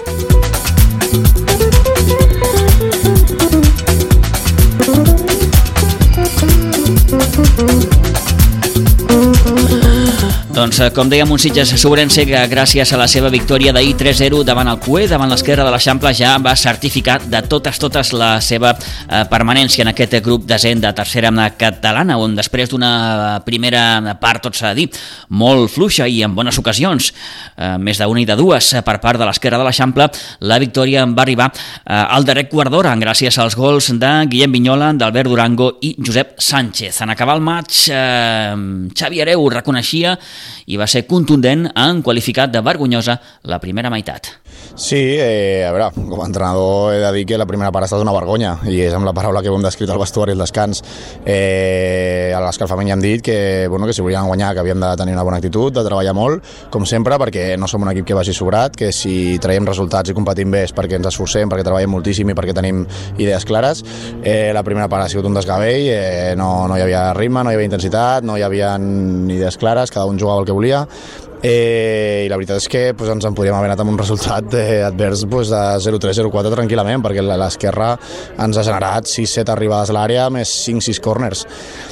Doncs, com dèiem, un Sitges Ourense que gràcies a la seva victòria d'ahir tres zero davant el Cué, davant l'Esquerra de l'Eixample, ja va certificar de totes totes la seva eh, permanència en aquest grup descens de tercera catalana, on després d'una primera part, tot s'ha de dir, molt fluixa i en bones ocasions, eh, més d'una i de dues per part de l'Esquerra de l'Eixample, la victòria va arribar eh, al darrer quart d'hora, gràcies als gols de Guillem Vignola, d'Albert Durango i Josep Sánchez. En acabar el maig, eh, Xavi Hereu reconeixia i va ser contundent en qualificat de vergonyosa la primera meitat. Sí, eh, a veure, com a entrenador he de dir que la primera part ha estat una vergonya i és amb la paraula que hem descrit al vestuari i el descans. Eh, a l'escalfament ja hem dit que, bueno, que si volíem guanyar que havíem de tenir una bona actitud, de treballar molt, com sempre, perquè no som un equip que vagi sobrat, que si traiem resultats i competim bé és perquè ens esforcem, perquè treballem moltíssim i perquè tenim idees clares. Eh, la primera part ha sigut un desgavell, eh, no, no hi havia ritme, no hi havia intensitat, no hi havia idees clares, cada un jugava el que volia. Eh, i la veritat és que pues, ens en podríem haver anat amb un resultat eh, advers pues, de zero tres zero quatre tranquil·lament, perquè l'esquerra ens ha generat sis set arribades a l'àrea més cinc sis corners.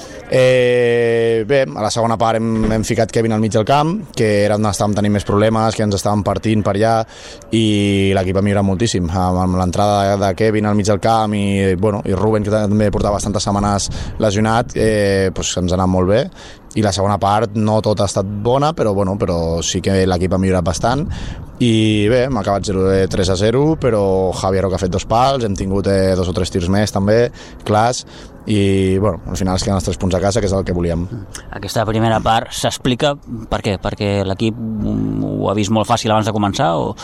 Eh, bé, a la segona part hem, hem ficat Kevin al mig del camp, que era on estàvem tenint més problemes, que ens estàvem partint per allà, i l'equip ha millorat moltíssim amb, amb l'entrada de, de Kevin al mig del camp i, bueno, i Ruben, que també portava bastantes setmanes lesionat, eh, pues, ens ha anat molt bé. I la segona part no tot ha estat bona, però, bueno, però sí que l'equip ha millorat bastant. I bé, hem acabat tres a zero, però Javier que ha fet dos pals, hem tingut eh, dos o tres tirs més també, clars, i bueno, al final es queden els tres punts a casa, que és el que volíem. Aquesta primera part s'explica per què? Perquè l'equip ho ha vist molt fàcil abans de començar o...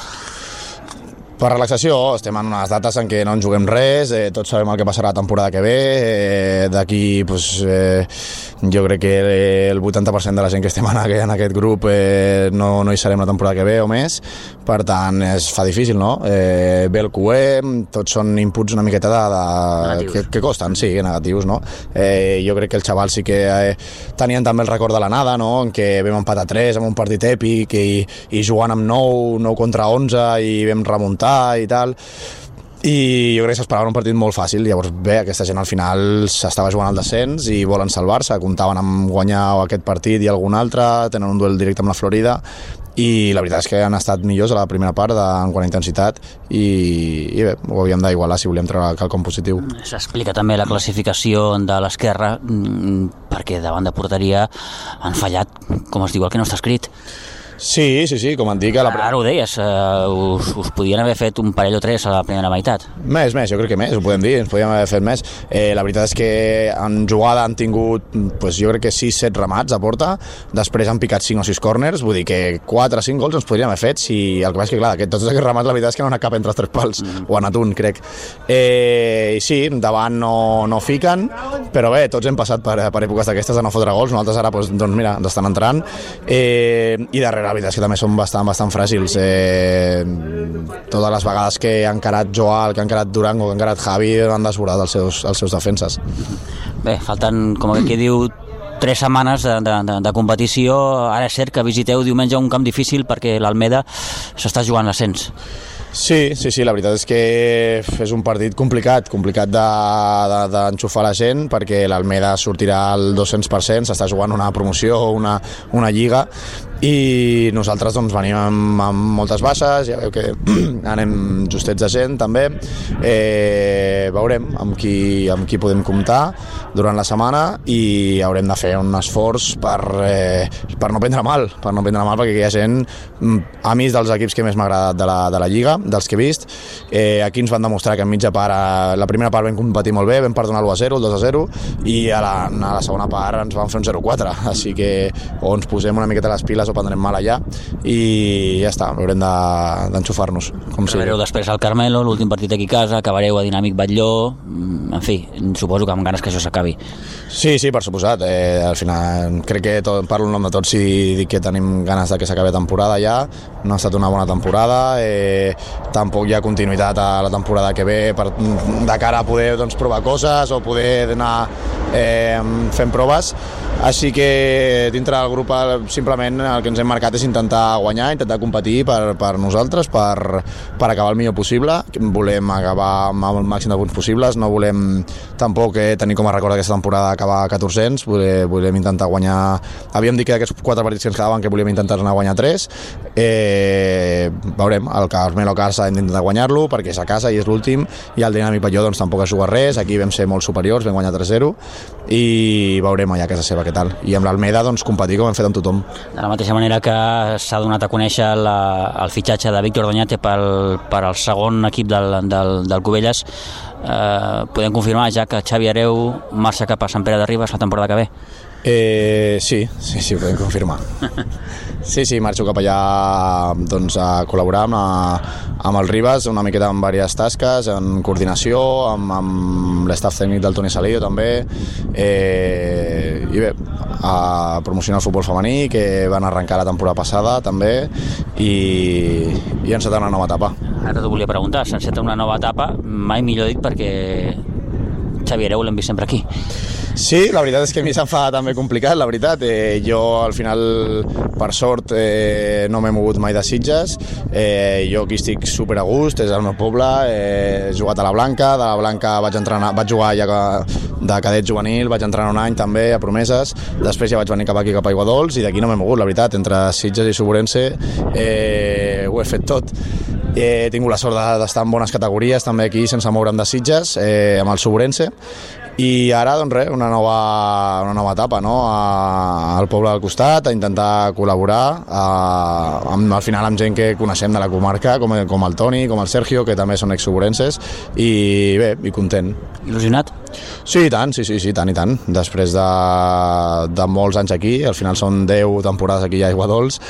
Per relaxació, estem en unes dates en què no en juguem res, eh, tots sabem el que passarà la temporada que ve, eh, d'aquí pues, eh, jo crec que el vuitanta per cent de la gent que estem en aquest, en aquest grup eh, no, no hi serem la temporada que ve o més, per tant es fa difícil, no? Eh, ve el Q E, tots són inputs una miqueta de, de, que, que costen, sí, negatius, no? Eh, jo crec que els xavals sí que eh, tenien també el record de l'anada, no? En què vam empatar tres amb un partit èpic i, i jugant amb nou, nou contra onze i vam remuntar i tal, i jo crec que s'esperaven un partit molt fàcil. Llavors bé, aquesta gent al final s'estava jugant al descens i volen salvar-se, comptaven amb guanyar aquest partit i algun altre, tenen un duel directe amb la Florida i la veritat és que han estat millors a la primera part de, en quant a intensitat i, i bé, ho havíem d'igualar si volíem treure quelcom positiu. S'explica també la classificació de l'esquerra perquè davant de porteria han fallat, com es diu, el que no està escrit. Sí, sí, sí, com et dic... La... Ara ho deies, uh, us, us podien haver fet un parell o tres a la primera meitat. Més, més, jo crec que més, ho podem dir, ens podíem haver fet més. Eh, la veritat és que en jugada han tingut, pues, jo crec que sis set remats a porta, després han picat cinc o sis corners, vull dir que quatre o cinc gols ens podríem haver fet, si el que passa és que, clar, que tots aquests remats la veritat és que no han cap entre els tres pals, mm. o han anat un, crec. Eh, I sí, davant no, no fiquen, però bé, tots hem passat per, per èpoques d'aquestes de no fotre gols, nosaltres ara, pues, doncs mira, ens estan entrant, eh, i darrere la veritat és que també són bastant, bastant fràgils. Eh, totes les vegades que ha encarat Joal, que ha encarat Durango, que ha encarat Javi, han desbordat els seus, els seus defenses. Bé, falten, com aquí diu, tres setmanes de, de, de competició. Ara és cert que visiteu diumenge un camp difícil perquè l'Almeda s'està jugant l'ascens. Sí, sí, sí, la veritat és que és un partit complicat, complicat d'enxufar de, de, la gent, perquè l'Almeda sortirà al dos-cents per cent, s'està jugant una promoció o una, una lliga, i nosaltres doncs, venim amb, amb moltes baixes, ja veu que anem justets de gent també. Eh, veurem amb qui, amb qui podem comptar durant la setmana i haurem de fer un esforç per, eh, per no prendre mal, per no prendre mal, perquè hi ha gent, amics dels equips que més m'ha agradat de la, de la Lliga, dels que he vist. Eh, aquí ens van demostrar que en mitja part, la primera part vam competir molt bé, vam perdonar l'u a zero, el dos a zero, i a la, a la segona part ens van fer un zero a quatre, així que o ens posem una miqueta les piles o prendrem mal allà, i ja està, haurem d'enxufar-nos, com sigui. Acabareu després al Carmelo, l'últim partit aquí a casa, acabareu a Dinàmic Batlló, en fi, suposo que amb ganes que això s'acabi. Sí, sí, per suposat. Eh, al final crec que tot, parlo en nom de tots si dic que tenim ganes de que s'acabi la temporada ja. No ha estat una bona temporada, eh, tampoc hi ha continuïtat a la temporada que ve per, de cara a poder doncs, provar coses o poder anar eh, fent proves, així que dintre del grup simplement el que ens hem marcat és intentar guanyar, intentar competir per, per nosaltres, per, per acabar el millor possible. Volem acabar amb el màxim de punts possibles, no volem tampoc eh, tenir com a record aquesta temporada acabar catorzens, volem, volem intentar guanyar, havíem dit que aquests quatre partits que ens quedaven que volíem intentar anar a guanyar tres, eh, veurem, el Carmelo a casa hem d'intentar guanyar-lo perquè és a casa i és l'últim, i el Dinàmic Batlló doncs tampoc ha jugat res, aquí vam ser molt superiors, vam guanyar tres zero i veurem allà a casa seva què tal, i amb l'Almeda doncs competir com hem fet amb tothom. De la mateixa manera que s'ha donat a conèixer la, el fitxatge de Víctor Doñate pel, per al segon equip del, del, del Cubelles, eh, podem confirmar ja que Xavi Hereu marxa cap a Sant Pere de Ribes la temporada que ve? Eh, sí, sí, sí, ho podem confirmar. Sí, sí, marxo cap allà doncs, a col·laborar amb, la, amb el Ribas, una miqueta amb diverses tasques, en coordinació, amb, amb l'estaf tècnic del Toni Salillo també, eh, i bé, a promocionar el futbol femení, que van arrencar la temporada passada també, i, i encetar una nova etapa. Ara t'ho volia preguntar, s'enceta una nova etapa, mai millor dit perquè Xavi Hereu l'hem vist sempre aquí. Sí, la veritat és que a mi se'm fa també complicat, la veritat. Eh, jo, al final, per sort, eh, no m'he mogut mai de Sitges. Eh, jo aquí estic super a gust, és el meu poble, eh, he jugat a la Blanca, de la Blanca vaig, entrenar, vaig jugar ja de cadet juvenil, vaig entrenar un any també a Promeses, després ja vaig venir cap aquí, cap a Aiguadols, i d'aquí no m'he mogut, la veritat. Entre Sitges i Soborense eh, ho he fet tot. He tingut la sort d'estar en bones categories també aquí sense moure'm de Sitges, eh, amb el Soborense, i ara doncs res, una nova, una nova etapa, no? A, al poble del costat, a intentar col·laborar a, amb, al final amb gent que coneixem de la comarca, com, com el Toni, com el Sergio, que també són ex-soborenses, i bé, i content. Il·lusionat? Sí, i tant, sí, sí, sí, tant i tant. Després de, de molts anys aquí, al final són deu temporades aquí a Aiguadols,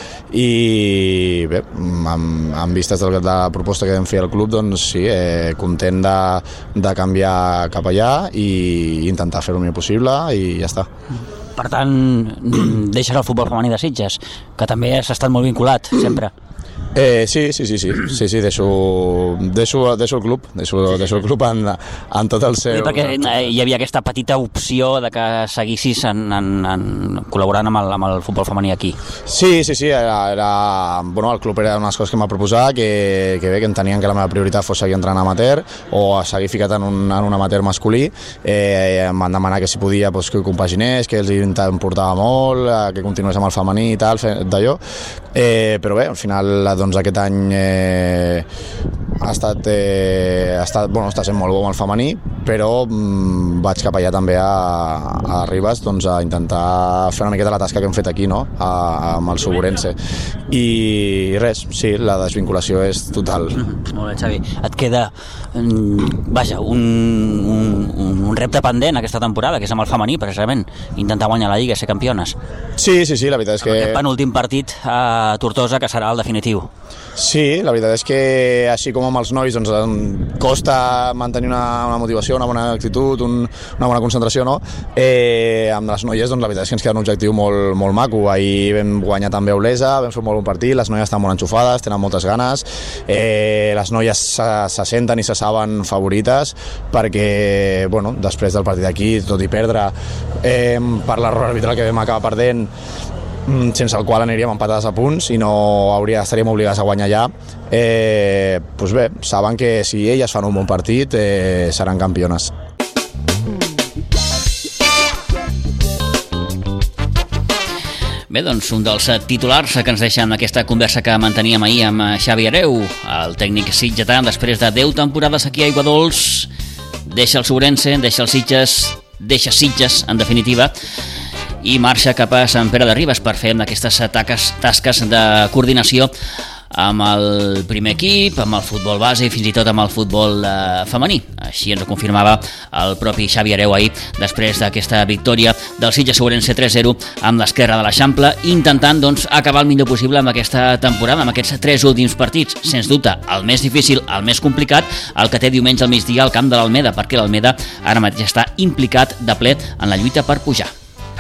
i bé, amb, amb vistes de la proposta que vam fer al club, doncs sí, eh, content de, de canviar cap allà i intentar fer el millor possible i ja està. Per tant, deixes el futbol femení de Sitges, que també has estat molt vinculat, sempre. Eh, sí, sí, sí, sí, sí, sí, deixo, deixo, deixo el club, deixo, deixo el club en, en tot el seu... Sí, perquè hi havia aquesta petita opció de que seguissis en, en, en, col·laborant amb el, amb el futbol femení aquí. Sí, sí, sí, era, era, bueno, el club era una de les coses que m'ha proposat, que, que bé, que entenien que la meva prioritat fos seguir entrant amateur o seguir ficat en un, en un amateur masculí. Eh, em van demanar que si podia pues, que ho compaginés, que els importava molt, que continués amb el femení i tal, d'allò. Eh, però bé, al final la doncs aquest any eh, ha estat, eh, ha estat, bueno, està sent molt bo amb el femení, però mm, vaig cap allà també a, a Ribes doncs, a intentar fer una miqueta la tasca que hem fet aquí, no? a, amb el Suburense. I res, sí, la desvinculació és total. Mm-hmm. Molt bé, Xavi. Et queda, vaja, un, un, un repte pendent aquesta temporada, que és amb el femení, precisament, intentar guanyar la Lliga, ser campiones. Sí, sí, sí, la veritat és que... Aquest penúltim partit a Tortosa, que serà el definitiu. Sí, la veritat és que així com amb els nois doncs, costa mantenir una, una motivació, una bona actitud, un, una bona concentració, no? Eh, amb les noies doncs, la veritat és que ens queda un objectiu molt, molt maco. Ahir vam guanyar també a Olesa, vam fer un molt bon partit, les noies estan molt enxufades, tenen moltes ganes, eh, les noies se, se senten i se saben favorites perquè, bueno, després del partit aquí, tot i perdre, eh, per l'error arbitral que vam acabar perdent, sense el qual aniríem empatades a punts i no hauria, estaríem obligats a guanyar ja, eh, doncs bé, saben que si elles fan un bon partit eh, seran campiones. Bé, doncs un dels titulars que ens deixa en aquesta conversa que manteníem ahir amb Xavi Hereu, el tècnic sitgetà, després de deu temporades aquí a Aiguadols, deixa el Suburense, deixa el Sitges, deixa Sitges, en definitiva, i marxa cap a Sant Pere de Ribes per fer aquestes taques, tasques de coordinació amb el primer equip, amb el futbol base i fins i tot amb el futbol eh, femení. Així ens ho confirmava el propi Xavi Hereu ahir, després d'aquesta victòria del Sitges Suburense tres zero amb l'esquerra de l'Eixample, intentant doncs, acabar el millor possible amb aquesta temporada, amb aquests tres últims partits. Sens dubte, el més difícil, el més complicat, el que té diumenge al migdia al camp de l'Almeda, perquè l'Almeda ara mateix està implicat de ple en la lluita per pujar.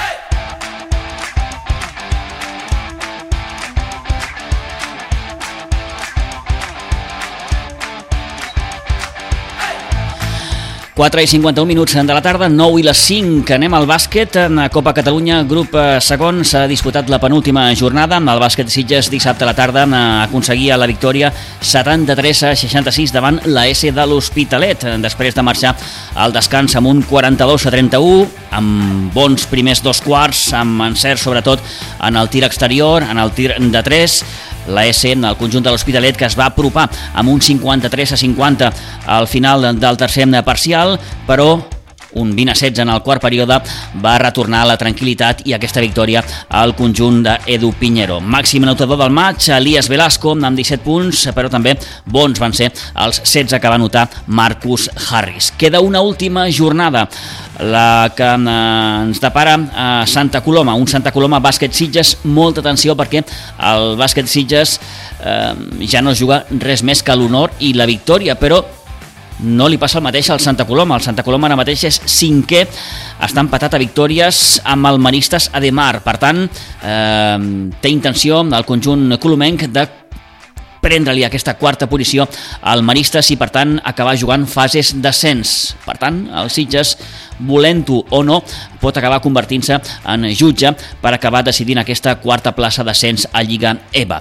quatre i cinquanta-un minuts de la tarda, nou i les cinc. Anem al bàsquet. En la Copa Catalunya, grup segon, s'ha disputat la penúltima jornada. El bàsquet Sitges dissabte a la tarda aconseguia la victòria setanta-tres a seixanta-sis davant la S de l'Hospitalet, després de marxar al descans amb un quaranta-dos a trenta-u, amb bons primers dos quarts, amb encert sobretot en el tir exterior, en el tir de tres. La S, en el conjunt de l'Hospitalet, que es va apropar amb un cinquanta-tres a cinquanta al final del tercer parcial, però un vint a setze en el quart període va retornar la tranquil·litat i aquesta victòria al conjunt d'Edu Piñero. Màxim anotador del maig, Elias Velasco, amb disset punts, però també bons van ser els setze que va anotar Marcus Harris. Queda una última jornada, la que ens depara a Santa Coloma, un Santa Coloma bàsquet Sitges. Molta atenció perquè el bàsquet Sitges eh, ja no es juga res més que l'honor i la victòria, però no li passa el mateix al Santa Coloma. El Santa Coloma ara mateix és cinquè, està empatat a victòries amb el Maristes Ademar. Per tant, eh, té intenció el conjunt colomenc de prendre-li aquesta quarta posició al Maristes i, per tant, acabar jugant fases d'ascens. Per tant, el Sitges, volent-ho o no, pot acabar convertint-se en jutge per acabar decidint aquesta quarta plaça d'ascens a Lliga E V A.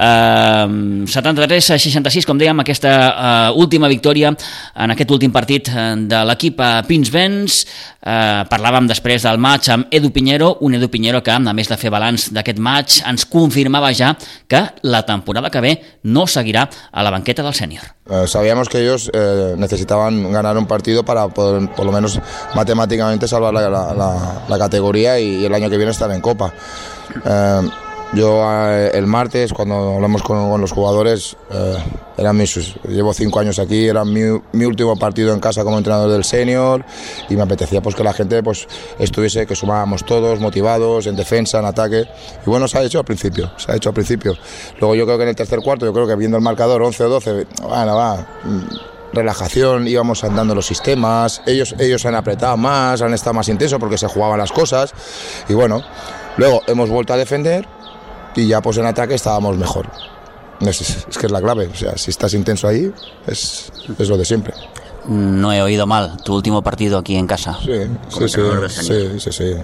Eh, setanta-tres a seixanta-sis, com dèiem, aquesta eh, última victòria en aquest últim partit de l'equip a Pinsbens. Eh, parlàvem després del maig amb Edu Piñero, un Edu Piñero que, a més de fer balanç d'aquest maig, ens confirmava ja que la temporada que ve no seguirá a la banqueta del sènior. Eh, sabíamos que ellos eh, necesitaban ganar un partido para poder, por lo menos matemáticamente, salvar la, la, la, la categoría y, y el año que viene estar en Copa. Eh, yo eh, el martes, cuando hablamos con, con los jugadores, eh, eran mis, llevo cinco años aquí, era mi, mi último partido en casa como entrenador del senior y me apetecía pues que la gente pues estuviese, que sumáramos todos motivados en defensa, en ataque, y bueno, se ha hecho al principio, se ha hecho al principio. Luego yo creo que en el tercer cuarto, yo creo que viendo el marcador once o doce, bueno, va, relajación, íbamos andando los sistemas, ellos, ellos han apretado más, han estado más intensos porque se jugaban las cosas y bueno, luego hemos vuelto a defender y ya pues en ataque estábamos mejor. Es, es que es la clave, o sea, si estás intenso ahí, es, es lo de siempre. No he oído mal, tu último partido aquí en casa. Sí, sí, sí, sí, sí, sí.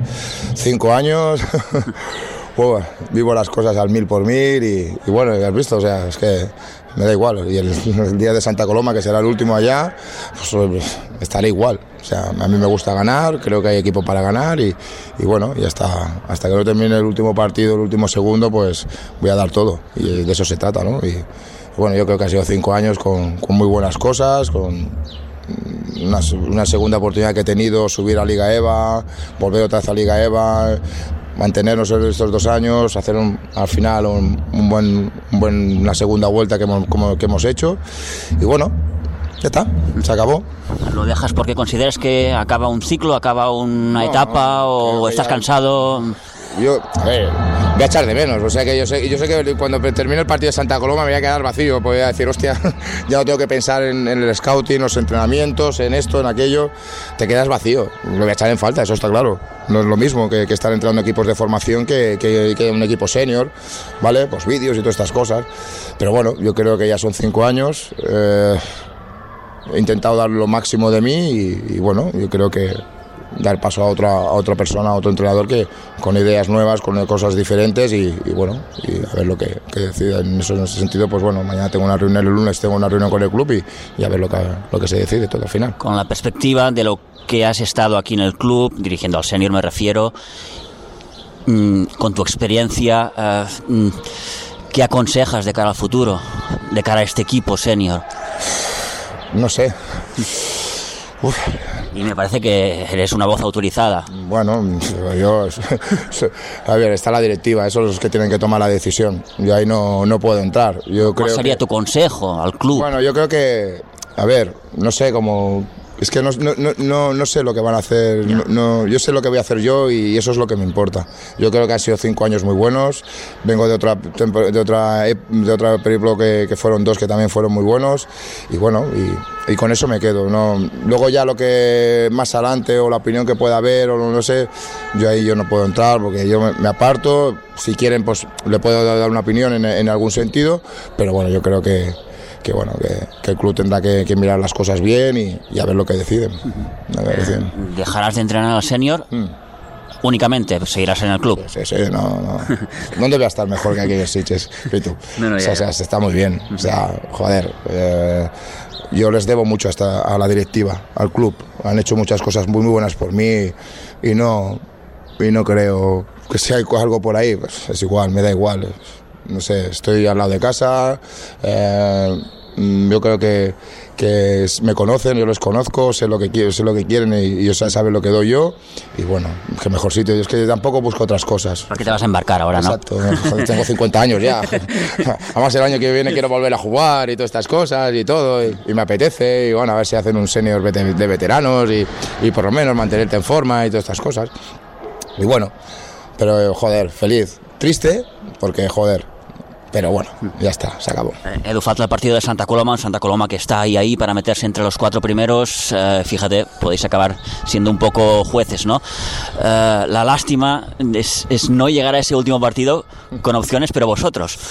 Cinco años, bueno, vivo las cosas al mil por mil y, y bueno, ya has visto, o sea, es que me da igual. Y el, el día de Santa Coloma, que será el último allá, pues estaré igual. O sea, a mí me gusta ganar, creo que hay equipo para ganar y, y bueno, y hasta, hasta que no termine el último partido, el último segundo, pues voy a dar todo. Y de eso se trata, ¿no? Y bueno, yo creo que han sido cinco años con, con muy buenas cosas, con una, una segunda oportunidad que he tenido, subir a Liga EVA, volver otra vez a Liga EVA, mantenernos estos dos años, hacer un, al final un, un buen, un buen, una segunda vuelta que hemos, como, que hemos hecho y bueno, ya está, se acabó. ¿Lo dejas porque consideras que acaba un ciclo, acaba una no, etapa no, o estás ya... cansado? Yo, a ver, voy a echar de menos, o sea que yo sé, yo sé que cuando termine el partido de Santa Coloma me voy a quedar vacío, pues voy a decir, hostia, ya no tengo que pensar en, en el scouting, los entrenamientos, en esto, en aquello, te quedas vacío, lo voy a echar en falta, eso está claro, no es lo mismo que, que estar entrando equipos de formación que, que, que un equipo senior, ¿vale? Pues vídeos y todas estas cosas, pero bueno, yo creo que ya son cinco años, eh, he intentado dar lo máximo de mí y, y bueno, yo creo que dar paso a otra, a otra persona, a otro entrenador que con ideas nuevas, con cosas diferentes y, y bueno, y a ver lo que, que decida en, eso, en ese sentido, pues bueno, mañana tengo una reunión, el lunes tengo una reunión con el club y, y a ver lo que, lo que se decide todo al final. Con la perspectiva de lo que has estado aquí en el club, dirigiendo al senior me refiero, mmm, con tu experiencia, uh, ¿qué aconsejas de cara al futuro, de cara a este equipo senior? No sé. Uf. Y me parece que eres una voz autorizada. Bueno, yo... A ver, está la directiva, esos son los que tienen que tomar la decisión. Yo ahí no, no puedo entrar. Yo ¿Cuál creo sería que... tu consejo al club? Bueno, yo creo que... A ver, no sé cómo... Es que no, no, no, no sé lo que van a hacer, no, no, yo sé lo que voy a hacer yo y eso es lo que me importa. Yo creo que han sido cinco años muy buenos, vengo de otra de otra de otra periplo que, que fueron dos que también fueron muy buenos y bueno, y, y con eso me quedo. No, luego ya lo que más adelante o la opinión que pueda haber o no, no sé, yo ahí yo no puedo entrar porque yo me, me aparto, si quieren pues le puedo dar una opinión en, en algún sentido, pero bueno, yo creo que que bueno que, que el club tendrá que, que mirar las cosas bien y, y a ver lo que deciden. A ver, deciden. ¿Dejarás de entrenar al senior? Mm. Únicamente seguirás en el club. Sí, sí, no, no. ¿Dónde voy a estar mejor que aquí en Sitges, Pitu? No, no, o sea, ya, ya. Se está muy bien. O sea, joder, eh, yo les debo mucho hasta a la directiva, al club. Han hecho muchas cosas muy, muy buenas por mí y no, y no creo que si hay algo por ahí, pues es igual, me da igual. No sé, estoy al lado de casa, eh, yo creo que, que me conocen, yo los conozco, sé lo que quiero, sé lo que quieren y, y ellos saben lo que doy yo y bueno, qué mejor sitio, yo es que tampoco busco otras cosas. ¿Por qué te vas a embarcar ahora, no? Exacto, tengo cincuenta años ya, además el año que viene quiero volver a jugar y todas estas cosas y todo y, y me apetece y bueno, a ver si hacen un senior de veteranos y, y por lo menos mantenerte en forma y todas estas cosas y bueno, pero joder, feliz, triste porque joder, pero bueno, ya está, se acabó. Eh, Edu, falta el partido de Santa Coloma, Santa Coloma que está ahí ahí para meterse entre los cuatro primeros, eh, fíjate, podéis acabar siendo un poco jueces, ¿no? Eh, la lástima es, es no llegar a ese último partido con opciones, pero vosotros.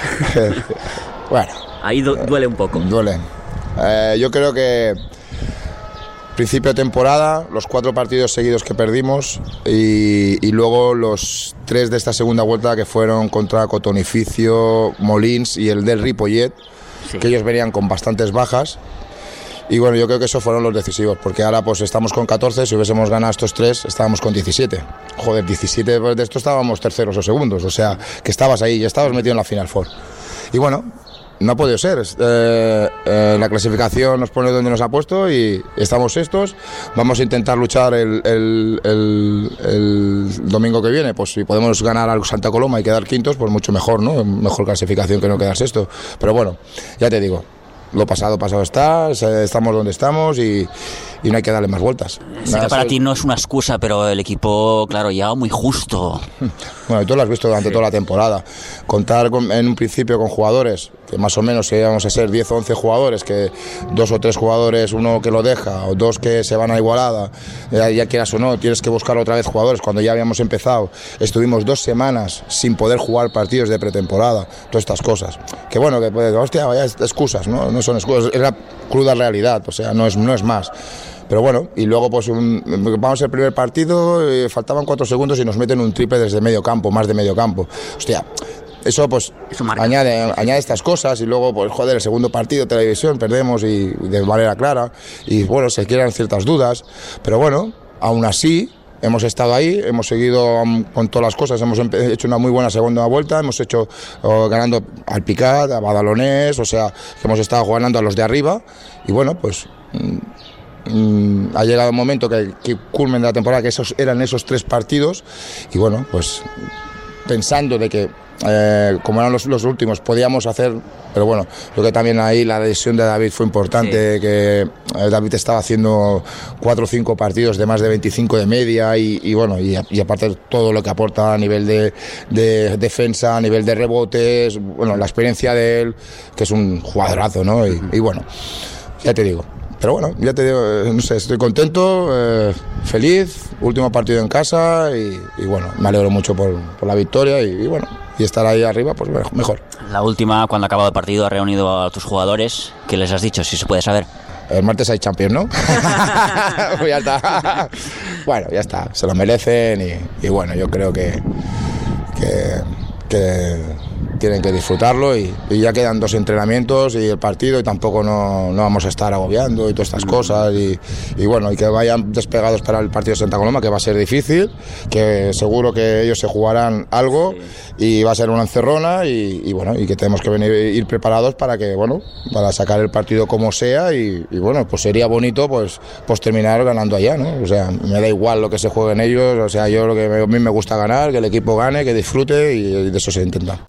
Bueno. Ahí du- duele un poco. Duele. Eh, yo creo que principio de temporada, los cuatro partidos seguidos que perdimos y, y luego los tres de esta segunda vuelta que fueron contra Cotonificio, Molins y el del Ripollet, sí. Que ellos venían con bastantes bajas y bueno, yo creo que esos fueron los decisivos porque ahora pues estamos con catorce, si hubiésemos ganado estos tres estábamos con diecisiete, joder, diecisiete de esto estábamos terceros o segundos, o sea que estabas ahí y estabas metido en la Final Four y bueno, no ha podido ser, eh, eh, la clasificación nos pone donde nos ha puesto y estamos sextos, vamos a intentar luchar el, el, el, el domingo que viene, pues si podemos ganar al Santa Coloma y quedar quintos, pues mucho mejor, ¿no? Mejor clasificación que no quedar sexto, pero bueno, ya te digo, lo pasado, pasado está, estamos donde estamos y, y no hay que darle más vueltas. Sé Nada, que para ser... ti no es una excusa, pero el equipo, claro, ya muy justo. Bueno, tú lo has visto durante sí. toda la temporada. Contar con, en un principio con jugadores, que más o menos íbamos a ser diez o once jugadores, que dos o tres jugadores, uno que lo deja, o dos que se van a igualada, ya, ya quieras o no, tienes que buscar otra vez jugadores. Cuando ya habíamos empezado, estuvimos dos semanas sin poder jugar partidos de pretemporada, todas estas cosas. Que bueno, que puede, hostia, vaya excusas, ¿no? No son excusas, es la cruda realidad, o sea, no es, no es más. Pero bueno, y luego pues un, vamos al primer partido, eh, faltaban cuatro segundos y nos meten un triple desde medio campo, más de medio campo. Hostia, eso pues eso añade, añade estas cosas y luego, pues joder, el segundo partido de televisión perdemos y de manera clara y bueno, se crean ciertas dudas, pero bueno, aún así hemos estado ahí, hemos seguido con todas las cosas, hemos hecho una muy buena segunda vuelta, hemos hecho oh, ganando al Picat, a Badalonés, o sea, hemos estado ganando a los de arriba y bueno, pues mmm, mmm, ha llegado un momento que, que culmen de la temporada, que esos eran esos tres partidos y bueno, pues pensando de que Eh, como eran los, los últimos, podíamos hacer, pero bueno, creo que también ahí la decisión de David fue importante, sí. que eh, David estaba haciendo cuatro o cinco partidos de más de veinticinco de media y, y bueno, y, y aparte todo lo que aporta a nivel de, de defensa, a nivel de rebotes, bueno, la experiencia de él, que es un jugadorazo, ¿no? Y, y bueno, ya te digo. Pero bueno, ya te digo, no sé, estoy contento, eh, feliz, último partido en casa y, y bueno, me alegro mucho por, por la victoria y, y bueno, y estar ahí arriba, pues mejor. La última, cuando ha acabado el partido, has reunido a tus jugadores, ¿qué les has dicho, si se puede saber? El martes hay Champions, ¿no? Pues ya está. Bueno, ya está, se lo merecen y, y bueno, yo creo que, que, que tienen que disfrutarlo y, y ya quedan dos entrenamientos y el partido y tampoco no, no vamos a estar agobiando y todas estas cosas y, y bueno, y que vayan despegados para el partido de Santa Coloma, que va a ser difícil, que seguro que ellos se jugarán algo y va a ser una encerrona y, y bueno, y que tenemos que venir ir preparados para que bueno, para sacar el partido como sea y, y bueno, pues sería bonito pues, pues terminar ganando allá, ¿no? O sea, me da igual lo que se jueguen ellos, o sea, yo lo que me, a mí me gusta ganar, que el equipo gane, que disfrute y, y de eso se intenta.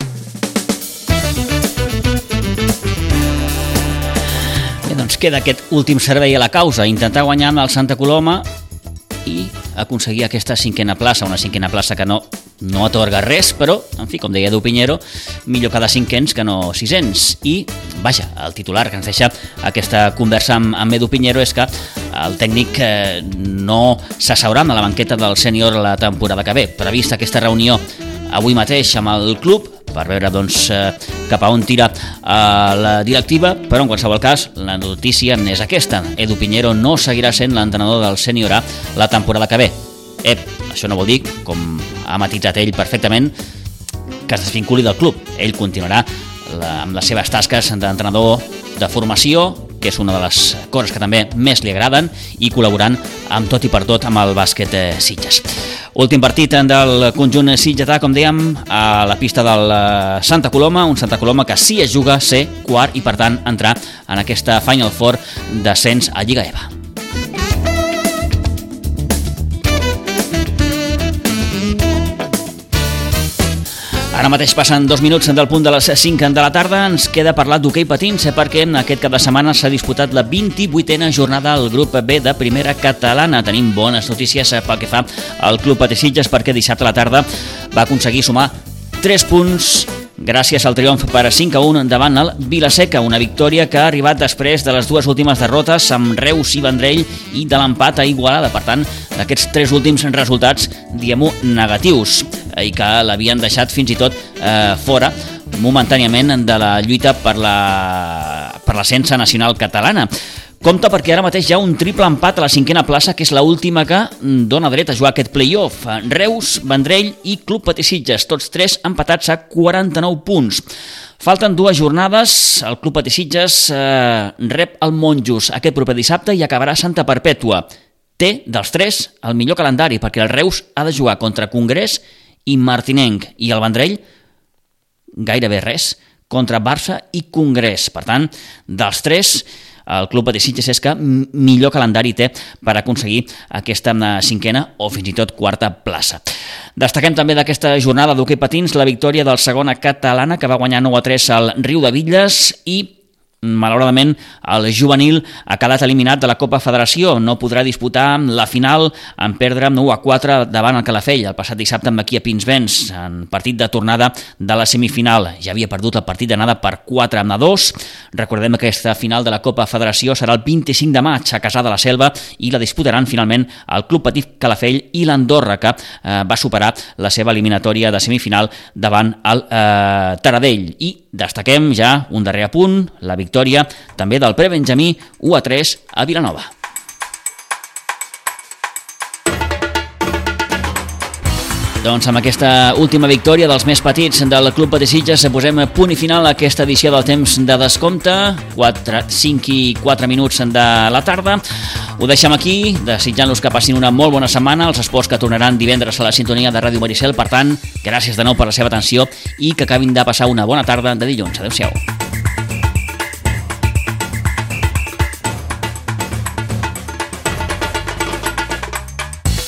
Doncs queda aquest últim servei a la causa, intentar guanyar amb el Santa Coloma i aconseguir aquesta cinquena plaça, una cinquena plaça que no, no atorga res, però, en fi, com deia Edu Piñero, millor cada cinquens que no sisens. I, vaja, el titular que ens deixa aquesta conversa amb, amb Edu Piñero és que el tècnic eh, no s'asseurà amb la banqueta del sènior la temporada que ve. Prevista aquesta reunió avui mateix amb el club, per veure doncs, eh, cap a on tira eh, la directiva, però en qualsevol cas la notícia n'és aquesta. Edu Piñero no seguirà sent l'entrenador del sènior A la temporada que ve. Ep, això no vol dir, com ha matitzat ell perfectament, que es desvinculi del club. Ell continuarà la, amb les seves tasques d'entrenador de formació, que és una de les coses que també més li agraden, i col·laborant amb tot i per tot amb el bàsquet Sitges. Últim partit del conjunt sitgetà, com dèiem, a la pista del Santa Coloma, un Santa Coloma que sí es juga ser quart i per tant entrar en aquesta Final Four d'ascens a Lliga E V A. Ara mateix passen dos minuts del punt de les cinc de la tarda. Ens queda parlar d'hoquei patins perquè aquest cap de setmana s'ha disputat la vint-i-vuitena jornada al grup B de primera catalana. Tenim bones notícies pel que fa al Club Patí Sitges perquè dissabte a la tarda va aconseguir sumar tres punts gràcies al triomf per cinc a un davant el Vilaseca, una victòria que ha arribat després de les dues últimes derrotes amb Reus i Vendrell i de l'empat a Igualada. Per tant, d'aquests tres últims resultats, diguem-ho, negatius, i que l'havien deixat fins i tot eh, fora momentàniament de la lluita per la per l'ascens nacional catalana. Compte perquè ara mateix hi ha un triple empat a la cinquena plaça, que és l'última que dona dret a jugar aquest play-off. Reus, Vendrell i Club Patí Sitges, tots tres empatats a quaranta-nou punts. Falten dues jornades, el Club Patí Sitges eh, rep el Monjos aquest proper dissabte i acabarà Santa Perpètua. Té, dels tres, el millor calendari, perquè el Reus ha de jugar contra Congrés i Martinenc, i el Vendrell gairebé res, contra Barça i Congrés. Per tant, dels tres, el Club Patí Sitges és que millor calendari té per aconseguir aquesta cinquena o fins i tot quarta plaça. Destaquem també d'aquesta jornada d'hoquei patins la victòria del segona catalana, que va guanyar nou a tres al Riu de Bitlles, i malauradament el juvenil ha quedat eliminat de la Copa Federació. No podrà disputar la final en perdre nou a quatre davant el Calafell el passat dissabte amb aquí a Pinsbens, en partit de tornada de la semifinal. Ja havia perdut el partit d'anada per quatre a dos. Recordem que aquesta final de la Copa Federació serà el vint-i-cinc de maig a Cassà de la Selva i la disputaran finalment el Club Patí Calafell i l'Andorra, que eh, va superar la seva eliminatòria de semifinal davant el eh, Taradell. I destaquem ja un darrer apunt, la victòria també del prebenjamí u a tres a Vilanova. Doncs amb aquesta última victòria dels més petits del Club Patí Sitges posem punt i final a aquesta edició del temps de descompte, cinc i quatre minuts de la tarda. Ho deixem aquí, desitjant-los que passin una molt bona setmana, els esports que tornaran divendres a la sintonia de Ràdio Maricel. Per tant, gràcies de nou per la seva atenció i que acabin de passar una bona tarda de dilluns. Adéu-siau.